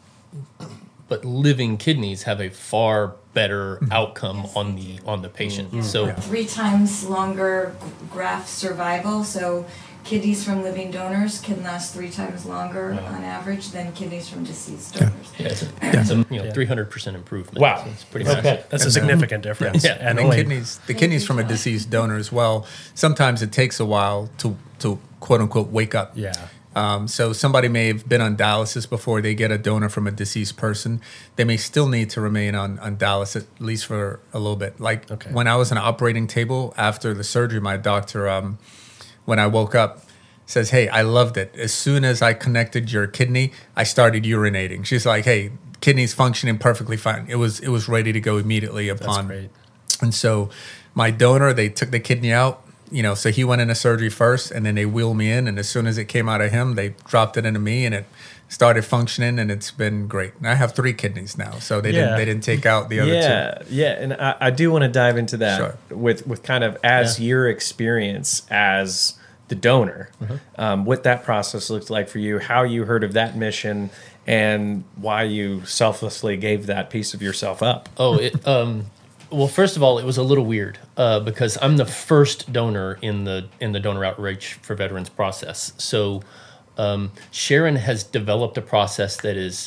but living kidneys have a far better outcome on the patient. So 3 times longer graft survival. So kidneys from living donors can last 3 times longer on average than kidneys from deceased donors. it's a 300% improvement. Wow, so it's pretty massive. That's a significant difference. Yeah. And the kidneys from a deceased donor as well. Sometimes it takes a while to quote unquote wake up. Yeah. So somebody may have been on dialysis before they get a donor from a deceased person. They may still need to remain on dialysis at least for a little bit. Like when I was on an operating table after the surgery, my doctor, when I woke up, says, "Hey, I loved it. As soon as I connected your kidney, I started urinating." She's like, "Hey, kidney's functioning perfectly fine." It was ready to go immediately upon. That's great. And so my donor, they took the kidney out. So he went into surgery first, and then they wheeled me in. And as soon as it came out of him, they dropped it into me, and it started functioning, and it's been great. And I have 3 kidneys now, so they didn't take out the other 2. Yeah, and I do want to dive into that Sure. with kind of as your experience as the donor, what that process looked like for you, how you heard of that mission, and why you selflessly gave that piece of yourself up. Well, first of all, it was a little weird because I'm the first donor in the donor outreach for veterans process. So Sharon has developed a process that is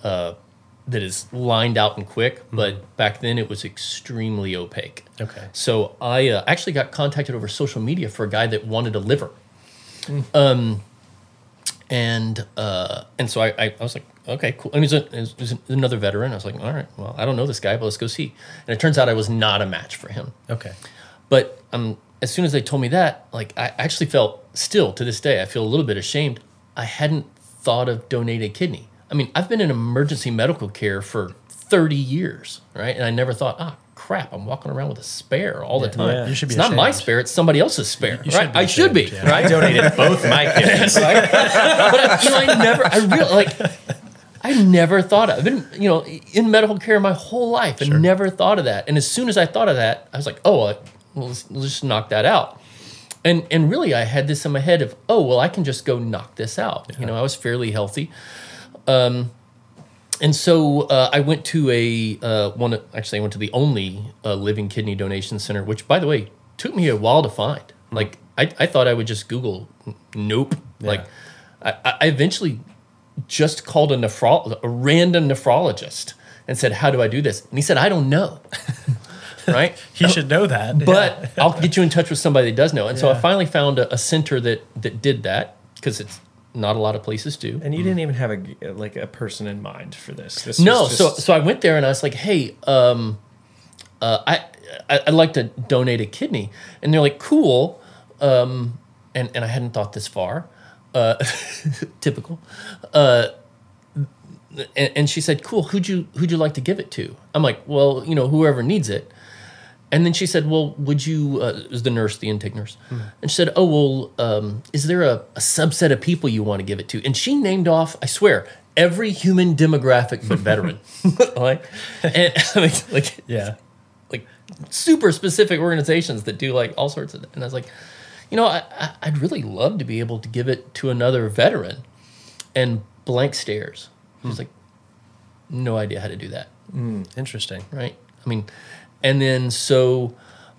lined out and quick, but back then it was extremely opaque. Okay. So I actually got contacted over social media for a guy that wanted a liver. And so I was like, okay, cool. And he was another veteran. I was like, all right, well, I don't know this guy, but let's go see. And it turns out I was not a match for him. Okay. But as soon as they told me that, like, I actually felt, still to this day, I feel a little bit ashamed. I hadn't thought of donating a kidney. I mean, I've been in emergency medical care for 30 years, right? And I never thought, crap, I'm walking around with a spare all the time. Yeah. You should be It's not my ashamed. spare, it's somebody else's spare, You should right? be I should be, ashamed, yeah. right? I donated both my kidneys. But I never thought of it. I've been, in medical care my whole life and never thought of that. And as soon as I thought of that, I was like, let's just knock that out. And really, I had this in my head of, I can just go knock this out. I was fairly healthy. And so I went to I went to the only living kidney donation center, which, by the way, took me a while to find. Like, I thought I would just Google, nope. Yeah. Like, I eventually just called a random nephrologist and said, how do I do this? And he said, I don't know. Right? He should know that. But I'll get you in touch with somebody that does know. And so I finally found a center that did that, because it's not a lot of places do. And you didn't even have a person in mind for this. No, was just, so I went there and I was like, hey, I'd like to donate a kidney. And they're like, cool. And I hadn't thought this far. Typical. And she said, cool, who'd you like to give it to? I'm like, well, whoever needs it. And then she said, well, would you, it was the nurse, the intake nurse. And she said, is there a subset of people you want to give it to? And she named off, I swear, every human demographic but veteran. Like super specific organizations that do like all sorts of, and I was like, I'd really love to be able to give it to another veteran. And blank stares. She's like, no idea how to do that. Interesting. Right? I mean, and then so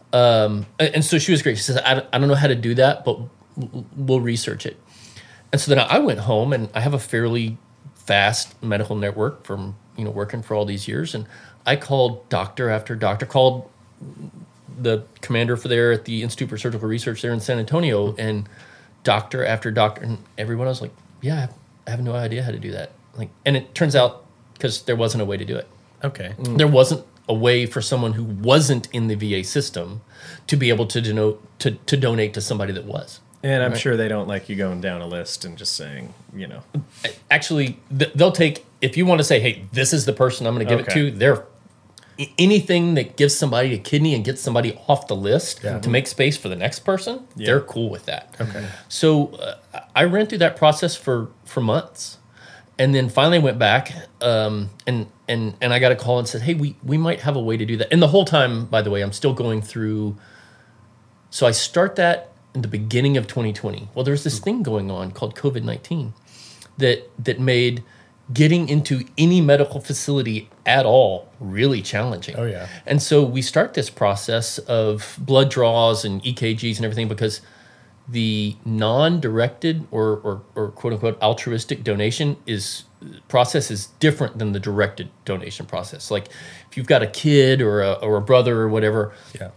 she was great. She says, I don't know how to do that, but we'll research it. And so then I went home, and I have a fairly fast medical network from, working for all these years. And I called doctor after doctor, called the commander for there at the Institute for Surgical Research there in San Antonio, and doctor after doctor, and everyone was like, yeah, I have no idea how to do that. Like, and it turns out, because there wasn't a way to do it. Okay. There wasn't a way for someone who wasn't in the VA system to be able to donate to somebody that was. And I'm sure they don't like you going down a list and just saying, Actually, they'll take, if you want to say, hey, this is the person I'm going to give it Okay. to, anything that gives somebody a kidney and gets somebody off the list to make space for the next person, they're cool with that. Okay. So I ran through that process for months, and then finally went back and I got a call and said, hey, we might have a way to do that. And the whole time, by the way, I'm still going through. So I start that in the beginning of 2020. Well, there's this thing going on called COVID-19 that made getting into any medical facility at all really challenging. Oh, yeah. And so we start this process of blood draws and EKGs and everything, because the non-directed or quote unquote altruistic donation process is different than the directed donation process. Like if you've got a kid or a brother or whatever, Yeah.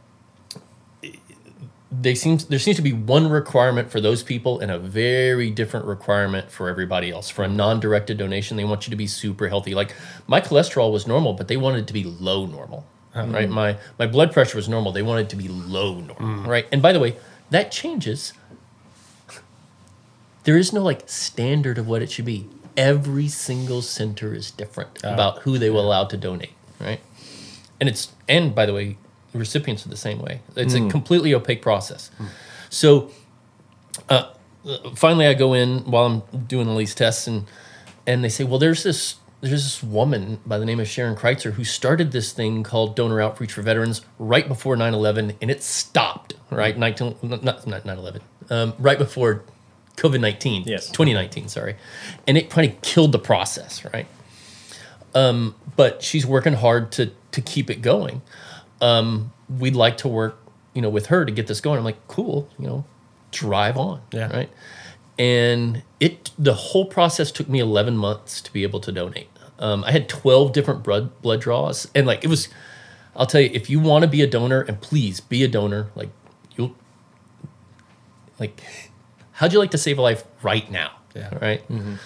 there seems to be one requirement for those people and a very different requirement for everybody else. For a non-directed donation, they want you to be super healthy. Like my cholesterol was normal, but they wanted it to be low normal, right? My blood pressure was normal. They wanted it to be low normal, right? And by the way, that changes. There is no like standard of what it should be. Every single center is different about who they will allow to donate, right? And by the way, the recipients are the same way. It's a completely opaque process. So finally I go in while I'm doing all these tests, and they say, well, there's this woman by the name of Sharon Kreitzer who started this thing called Donor Outreach for Veterans right before 9/11, and it stopped, right? Not 9/11, right before COVID-19, Yes. 2019, sorry. And it kind of killed the process, right? But she's working hard to keep it going. We'd like to work, with her to get this going. I'm like, cool, drive on, Yeah. right? And the whole process took me 11 months to be able to donate. I had 12 different blood draws, and like it was, I'll tell you, if you want to be a donor, and please be a donor, how'd you like to save a life right now? Yeah. Right.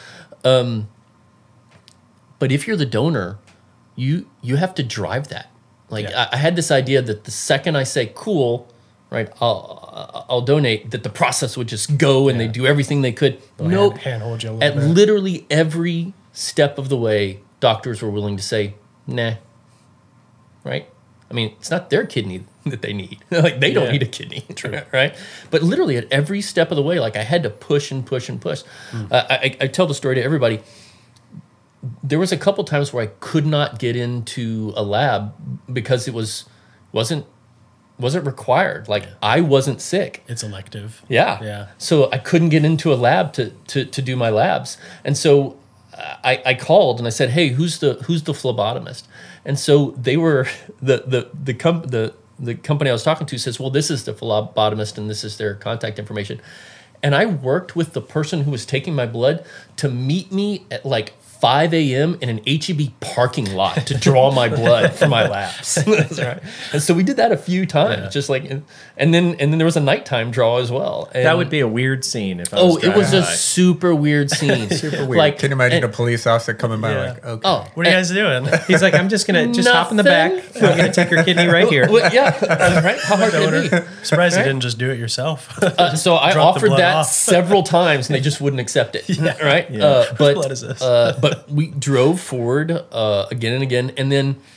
But if you're the donor, you have to drive that. Like Yeah. I had this idea that the second I say cool, right, I'll donate, that the process would just go and Yeah. they do everything they could. They'll Nope. handhold you a little At bit. literally every step of the way, doctors were willing to say, nah. Right? I mean, it's not their kidney that they need. Like, they don't Yeah. need a kidney. True. Right? But literally at every step of the way, like, I had to push and push and push. I tell the story to everybody. There was a couple times where I could not get into a lab because it wasn't required. Like, I wasn't sick. It's elective. Yeah. Yeah. So I couldn't get into a lab to do my labs. And so I called and I said, "Hey, who's the phlebotomist?" And so they were the company I was talking to says, "Well, this is the phlebotomist and this is their contact information." And I worked with the person who was taking my blood to meet me at like 5 a.m. in an HEB parking lot to draw my blood for my labs. That's right. And so we did that a few times, just like, and then there was a nighttime draw as well. And That would be a weird scene if I was it was a driving by. super weird scene. Super weird. Like, Can you imagine and- a police officer coming by Yeah. like, okay. Oh, What are you guys doing? He's like, I'm just gonna hop in the back. Nothing. I'm gonna take your kidney right here. well, yeah, right. How hard can it be? Surprised you didn't just do it yourself. So I Drop the offered blood that off. several times, and they just wouldn't accept it. Right? Yeah. But blood is this? but we drove forward again and again, and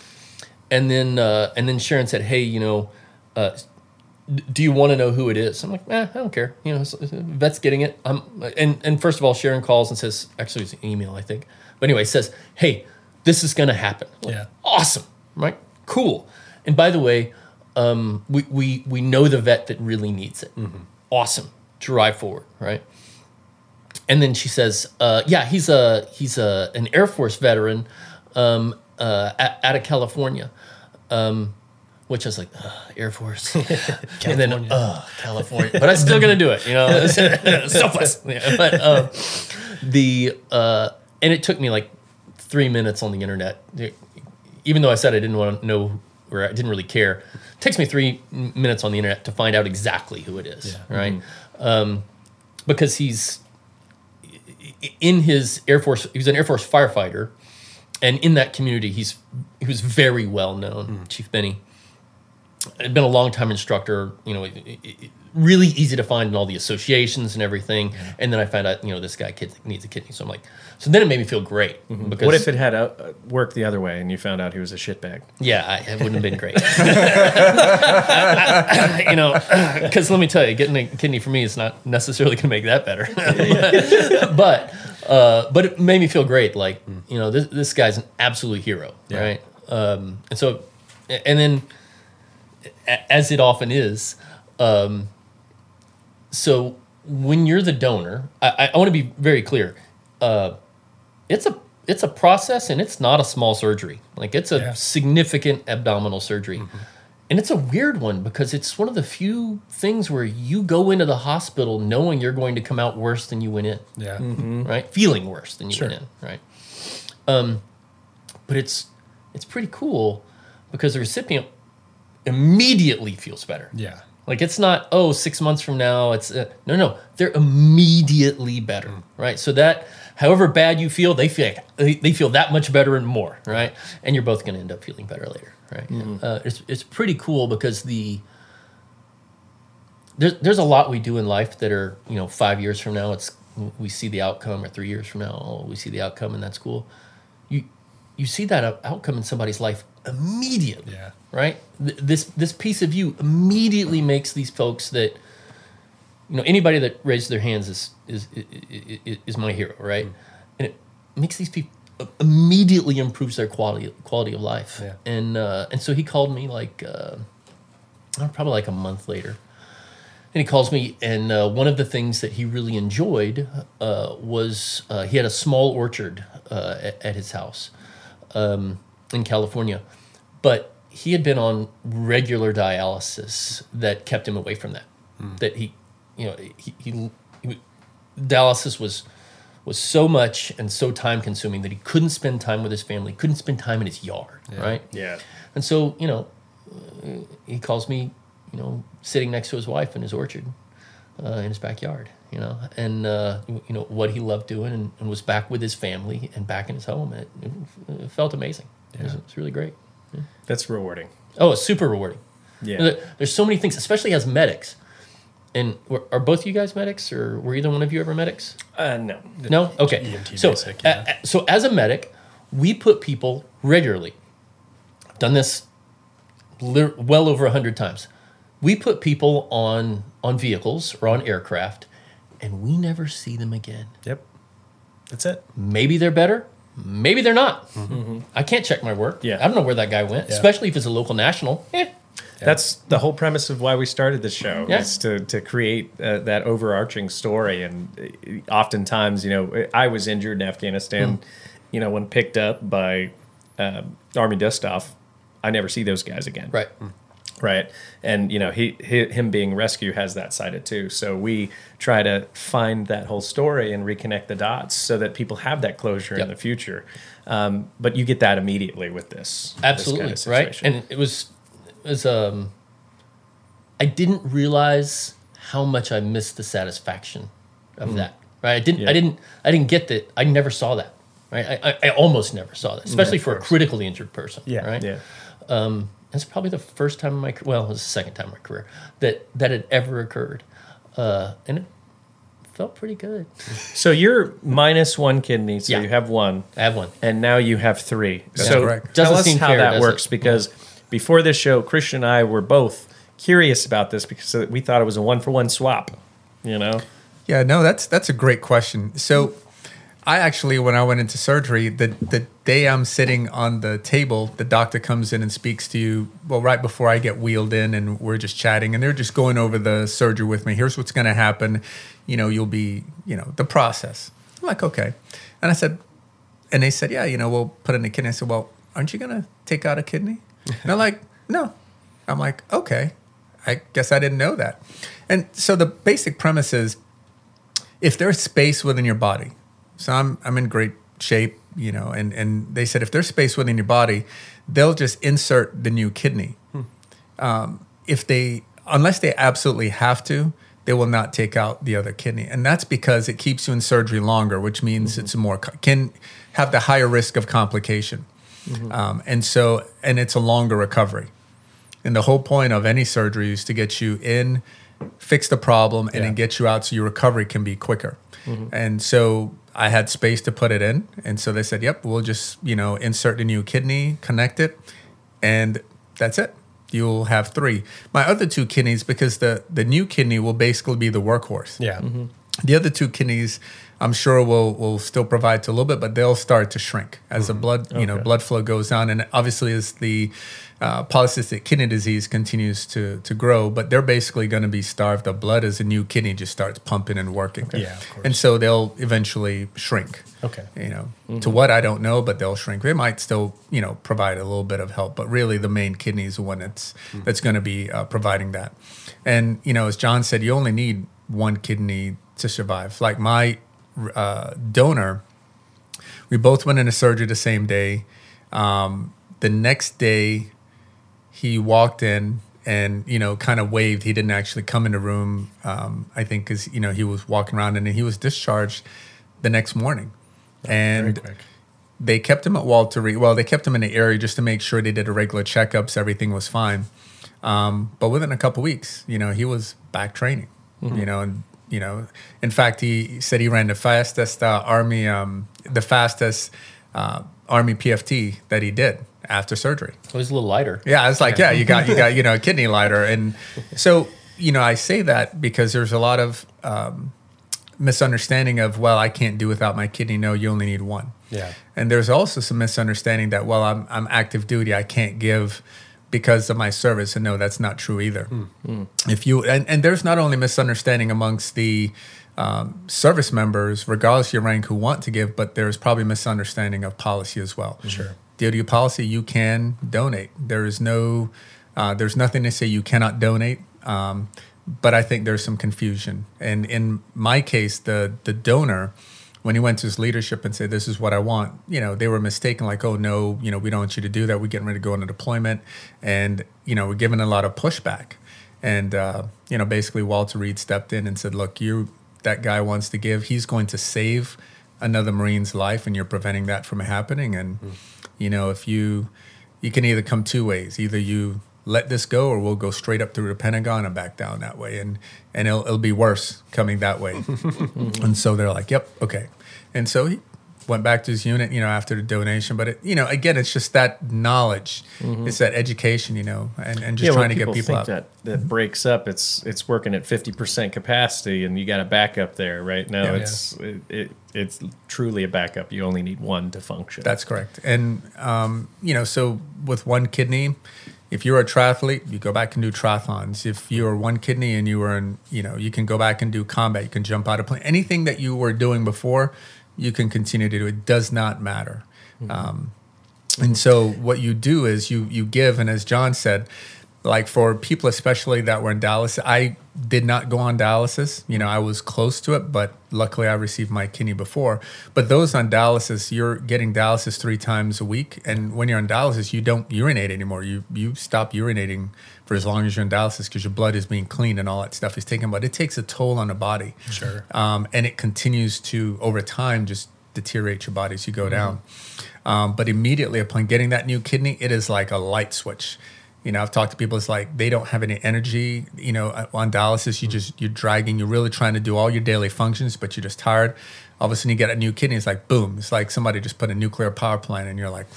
then Sharon said, "Hey, do you want to know who it is?" I'm like, I don't care. Vet's getting it. And first of all, Sharon calls and says, actually, it's an email, I think. But anyway, says, "Hey, this is going to happen." I'm like, Yeah. Awesome. I'm like, cool. And by the way, we know the vet that really needs it. Awesome. Drive forward, right? And then she says, "Yeah, he's an Air Force veteran out of California." Which I was like, Air Force, and then California, but I'm still gonna do it, Southwest. Yeah, but and it took me like 3 minutes on the internet, even though I said I didn't want to know or I didn't really care. It takes me 3 minutes on the internet to find out exactly who it is, right? Because he's in his Air Force. He was an Air Force firefighter, and in that community, he was very well known. Chief Benny had been a long time instructor. Really easy to find in all the associations and everything. And then I found out, this guy needs a kidney. So I'm like, so then it made me feel great. Because, What if it had worked the other way and you found out he was a shitbag? Yeah, it wouldn't have been great. Because let me tell you, getting a kidney for me is not necessarily going to make that better. But it made me feel great. Like, this guy's an absolute hero, right? And then, as it often is, so when you're the donor, I want to be very clear. It's a process, and it's not a small surgery. Like, it's a significant abdominal surgery. And it's a weird one because it's one of the few things where you go into the hospital knowing you're going to come out worse than you went in. Yeah. Right? Feeling worse than you Sure. went in, right? But it's pretty cool because the recipient immediately feels better. Yeah. Like, it's not, 6 months from now, it's, no, they're immediately better, right? So that, however bad you feel, they feel that much better and more, right? And you're both going to end up feeling better later, right? It's pretty cool because there's a lot we do in life that are, 5 years from now, we see the outcome, or 3 years from now, we see the outcome, and that's cool. You see that outcome in somebody's life immediately, Yeah. right? This piece of you immediately makes these folks that, anybody that raises their hands is my hero, right? And it makes these people immediately improves their quality of life. Yeah. And so he called me probably like a month later. And he calls me, and one of the things that he really enjoyed was he had a small orchard at his house in California, but he had been on regular dialysis that kept him away from that. That he dialysis was so much and so time consuming that he couldn't spend time with his family, couldn't spend time in his yard, right? Yeah. And so, he calls me, sitting next to his wife in his orchard. in his backyard, and what he loved doing, and was back with his family and back in his home. It felt amazing. It was really great. That's rewarding. Oh, it's super rewarding. Yeah. There's so many things, especially as medics. And are both of you guys medics, or were either one of you ever medics? No. No? Okay. EMT So, basic, yeah. so as a medic, we put people regularly. I've done this well over 100 times. We put people on vehicles or on aircraft, and we never see them again. Yep. That's it. Maybe they're better. Maybe they're not. I can't check my work. Yeah. I don't know where that guy went, especially if it's a local national. That's the whole premise of why we started this show, Yeah. is to create that overarching story. And oftentimes, I was injured in Afghanistan, when picked up by Army Dustov, I never see those guys again. Right. Right. And, him being rescue has that side too. So we try to find that whole story and reconnect the dots so that people have that closure in the future. But you get that immediately with this. Absolutely. This kind of Right. situation. And it was I didn't realize how much I missed the satisfaction of that. Right. I didn't get that. I never saw that. Right. I almost never saw that, especially for a critically injured person. Yeah. Right. Yeah. It's probably the first time in my career, well, it was the second time in my career that had ever occurred. And it felt pretty good. So you're minus one kidney, so Yeah. you have one. I have one. And now you have three. That's so correct. tell Doesn't us seem how fair, that does works, it? because before this show, Christian and I were both curious about this because we thought it was a 1-for-1 swap, Yeah, no, that's a great question. So I actually, when I went into surgery, the day I'm sitting on the table, the doctor comes in and speaks to you, well, right before I get wheeled in, and we're just chatting, and they're just going over the surgery with me. Here's what's going to happen. You'll be, the process. I'm like, okay. And I said, and they said, yeah, we'll put in a kidney. I said, well, aren't you going to take out a kidney? And they're like, no. I'm like, okay. I guess I didn't know that. And so the basic premise is, if there's space within your body, so I'm in great shape, and they said if there's space within your body, they'll just insert the new kidney. Unless they absolutely have to, they will not take out the other kidney. And that's because it keeps you in surgery longer, which means it's can have the higher risk of complication. And it's a longer recovery. And the whole point of any surgery is to get you in, fix the problem, and then get you out so your recovery can be quicker. And so I had space to put it in. And so they said, yep, we'll just, insert the new kidney, connect it, and that's it. You'll have 3. My other 2 kidneys, because the new kidney will basically be the workhorse. Yeah. The other 2 kidneys, I'm sure will still provide to a little bit, but they'll start to shrink as the blood, blood flow goes down, and obviously as the polycystic kidney disease continues to grow. But they're basically going to be starved of blood as the new kidney just starts pumping and working. Yeah, of course. And so they'll eventually shrink. Okay. To what I don't know, but they'll shrink. They might still, provide a little bit of help, but really the main kidney is the one that's going to be providing that. And as John said, you only need one kidney to survive. Like my donor, we both went into surgery the same day. The next day, he walked in and kind of waved. He didn't actually come in the room, I think, because he was walking around, and then he was discharged the next morning. And Very quick. they kept him at Walter Reed. Well, they kept him in the area just to make sure they did a regular checkups, everything was fine. But within a couple weeks, he was back training. And in fact, he said he ran the fastest Army PFT that he did after surgery. It was a little lighter. Yeah, I was like, you got a kidney lighter. And so, I say that because there's a lot of misunderstanding of, well, I can't do without my kidney. No, you only need one. Yeah. And there's also some misunderstanding that, well, I'm active duty, I can't give because of my service. And no, that's not true either. If you and there's not only misunderstanding amongst the service members, regardless of your rank, who want to give, but there's probably misunderstanding of policy as well. Sure. DoD policy, you can donate. There's nothing to say you cannot donate. But I think there's some confusion. And in my case, the donor, when he went to his leadership and said, this is what I want, they were mistaken, like, oh, no, we don't want you to do that. We're getting ready to go on a deployment. And, we're given a lot of pushback. And, basically Walter Reed stepped in and said, look, that guy wants to give. He's going to save another Marine's life, and you're preventing that from happening. And, if you can either come two ways. Either you let this go, or we'll go straight up through the Pentagon and back down that way. And it'll be worse coming that way. And so they're like, yep, okay. And so he went back to his unit, after the donation. But, again, it's just that knowledge. It's that education, and just trying to get people think up. that breaks up. It's working at 50% capacity, and you got a backup there, right? No, it's truly a backup. You only need one to function. That's correct. And, so with one kidney, if you're a triathlete, you go back and do triathlons. If you're one kidney and you were in, you can go back and do combat. You can jump out of plane. Anything that you were doing before, you can continue to do. It does not matter. And so what you do is you give. And as John said, like for people especially that were in dialysis, I did not go on dialysis. I was close to it, but luckily I received my kidney before. But those on dialysis, you're getting dialysis 3 times a week. And when you're on dialysis, you don't urinate anymore. You stop urinating for as long as you're in dialysis because your blood is being cleaned and all that stuff is taken. But it takes a toll on the body. Sure. And it continues to, over time, just deteriorate your body as you go down. But immediately upon getting that new kidney, it is like a light switch. I've talked to people, it's like they don't have any energy, on dialysis. You're dragging, you're really trying to do all your daily functions, but you're just tired. All of a sudden you get a new kidney, it's like, boom. It's like somebody just put a nuclear power plant and you're like,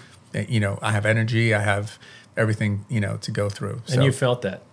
I have energy, I have everything, to go through. So And you felt that?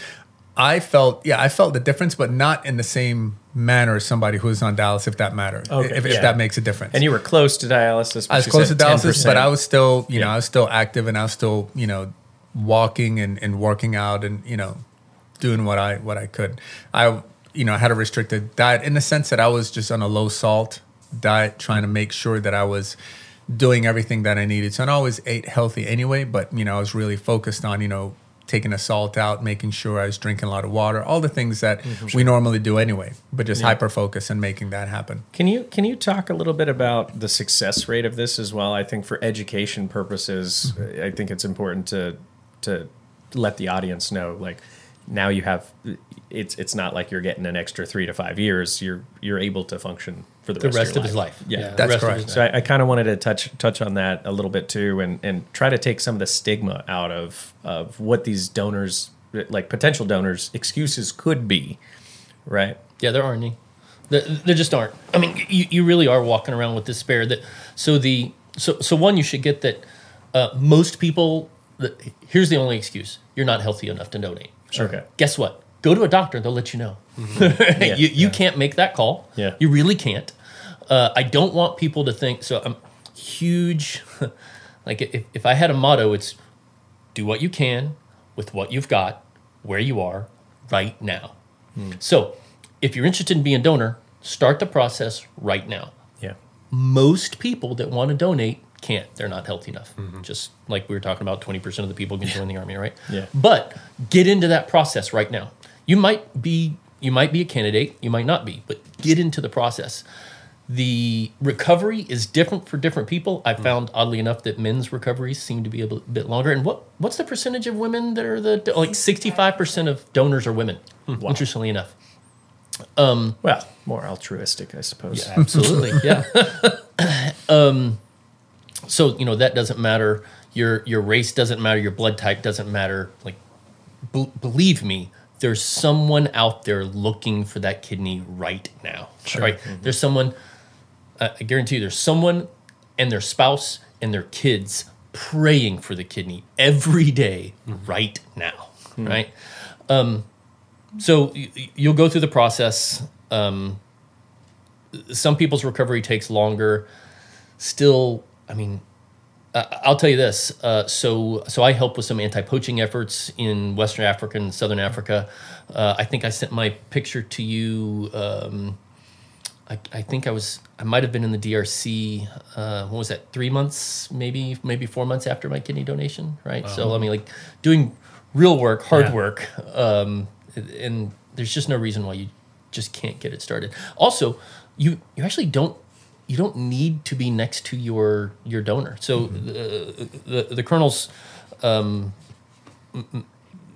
I felt the difference, but not in the same manner as somebody who's on dialysis, if that matters, Okay, if that makes a difference. And you were close to dialysis. I was close to dialysis, but I was still, I was still active, and I was still, walking and working out and, doing what I could. I had a restricted diet in the sense that I was just on a low salt diet, trying to make sure that I was doing everything that I needed. So I always ate healthy anyway, but, I was really focused on, taking the salt out, making sure I was drinking a lot of water, all the things that we normally do anyway, but just hyper focus and making that happen. Can you talk a little bit about the success rate of this as well? I think for education purposes, I think it's important to let the audience know, like, now you have, it's not like you're getting an extra 3 to 5 years. You're able to function for the rest of his life. Yeah, that's correct. So I kind of wanted to touch on that a little bit too, and try to take some of the stigma out of what these donors, like potential donors, excuses could be, right? Yeah, there aren't any. There just aren't. I mean, you really are walking around with despair. So one, you should get that most people. Here's the only excuse: you're not healthy enough to donate. Sure. Okay. Guess what? Go to a doctor; they'll let you know. You can't make that call. Yeah. You really can't. I don't want people to think. So I'm huge. Like if I had a motto, it's do what you can with what you've got, where you are right now. So if you're interested in being a donor, start the process right now. Yeah. Most people that want to donate can't. They're not healthy enough. Just like we were talking about, 20% of the people can join the Army, right? Yeah. But get into that process right now. You might be a candidate, you might not be, but get into the process. The recovery is different for different people. I found, oddly enough, that men's recoveries seem to be a bit longer. And what's the percentage of women that are like 65% of donors are women? Wow. Interestingly enough. Well, more altruistic, I suppose. Yeah, absolutely. Yeah. So, that doesn't matter. Your race doesn't matter. Your blood type doesn't matter. Like, believe me, there's someone out there looking for that kidney right now. Sure. Right? There's someone, I guarantee you, there's someone and their spouse and their kids praying for the kidney every day right now. Right? So you'll go through the process. Some people's recovery takes longer. Still, I mean, I'll tell you this. So I help with some anti-poaching efforts in Western Africa and Southern Africa. I think I sent my picture to you. I think I might have been in the DRC. What was that? 3 months, maybe 4 months after my kidney donation, right? So I mean, like doing real work, hard work, and there's just no reason why you just can't get it started. Also, you actually don't. You don't need to be next to your donor. So the colonels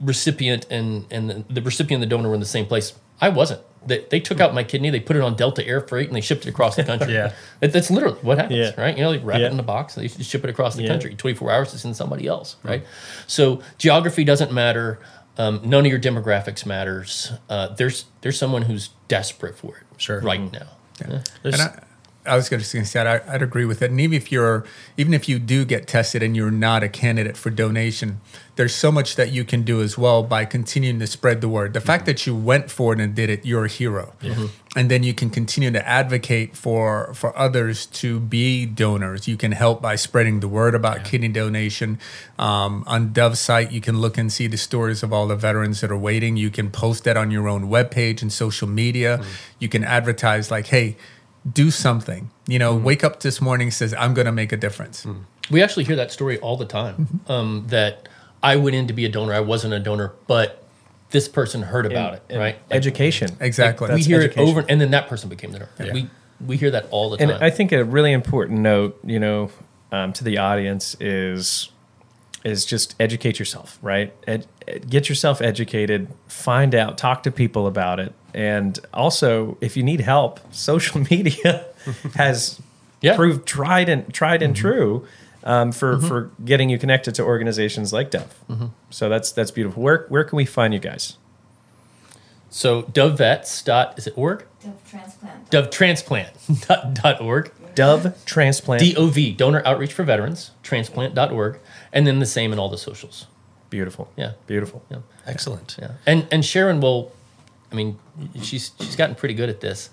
recipient and the recipient and the donor were in the same place. I wasn't. They took out my kidney, they put it on Delta Air Freight, and they shipped it across the country. Yeah. That's literally what happens, Yeah. right? They wrap Yeah. it in a box, and they ship it across the Yeah. country. 24 hours, it's in somebody else, right? So geography doesn't matter. None of your demographics matters. There's someone who's desperate for it Sure. right now. And There's- I was just going to say, I'd agree with it. And even if you do get tested and you're not a candidate for donation, there's so much that you can do as well by continuing to spread the word. The fact that you went for it and did it, you're a hero. And then you can continue to advocate for others to be donors. You can help by spreading the word about kidney donation. On Dove's site, you can look and see the stories of all the veterans that are waiting. You can post that on your own webpage and social media. You can advertise like, hey, do something. Wake up this morning and says, I'm going to make a difference. We actually hear that story all the time. That I went in to be a donor, I wasn't a donor, but this person heard about it, right? Education. Exactly. We hear education. it over, and then that person became the donor. We hear that all the time. And I think a really important note, to the audience is just educate yourself, right? Get yourself educated, find out, talk to people about it. And also, if you need help, social media has proved tried and true for getting you connected to organizations like Dove. So that's beautiful. Where can we find you guys? So dovevets. Is it org? Dove Transplant. Dovetransplant.org. Dove Transplant. DOV, Donor Outreach for Veterans, transplant.org. And then the same in all the socials. Beautiful. Yeah. Beautiful. Yeah. Excellent. Yeah. And Sharon will, she's gotten pretty good at this.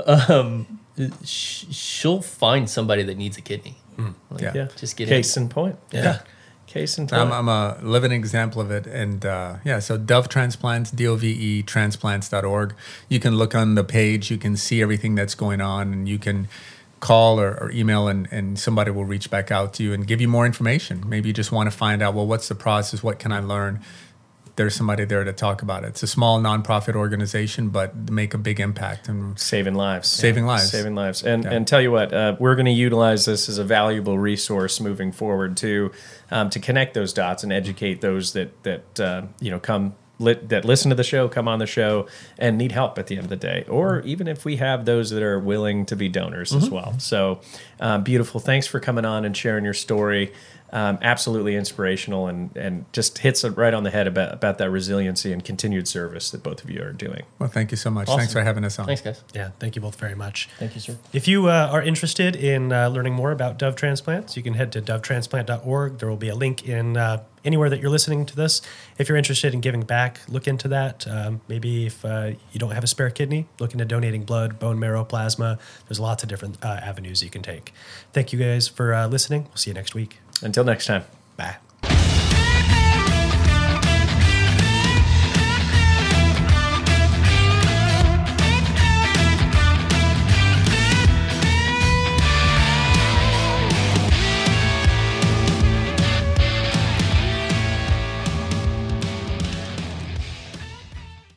She'll find somebody that needs a kidney. Yeah. Just get Case in point. Yeah. Case in point. I'm a living example of it. And so Dove Transplants, DOVE transplants.org. You can look on the page, you can see everything that's going on, and you can call or email and somebody will reach back out to you and give you more information. Maybe you just want to find out, well, what's the process? What can I learn? There's somebody there to talk about it. It's a small nonprofit organization, but make a big impact and saving lives. Saving lives. Saving lives. And tell you what, we're going to utilize this as a valuable resource moving forward to connect those dots and educate those that listen to the show, come on the show, and need help at the end of the day. Or even if we have those that are willing to be donors as well. So beautiful. Thanks for coming on and sharing your story. Absolutely inspirational and just hits it right on the head about that resiliency and continued service that both of you are doing. Well, thank you so much. Awesome. Thanks for having us on. Thanks, guys. Yeah, thank you both very much. Thank you, sir. If you are interested in learning more about Dove Transplants, you can head to dovetransplant.org. There will be a link in anywhere that you're listening to this. If you're interested in giving back, look into that. Maybe if you don't have a spare kidney, look into donating blood, bone marrow, plasma. There's lots of different avenues you can take. Thank you guys for listening. We'll see you next week. Until next time. Bye.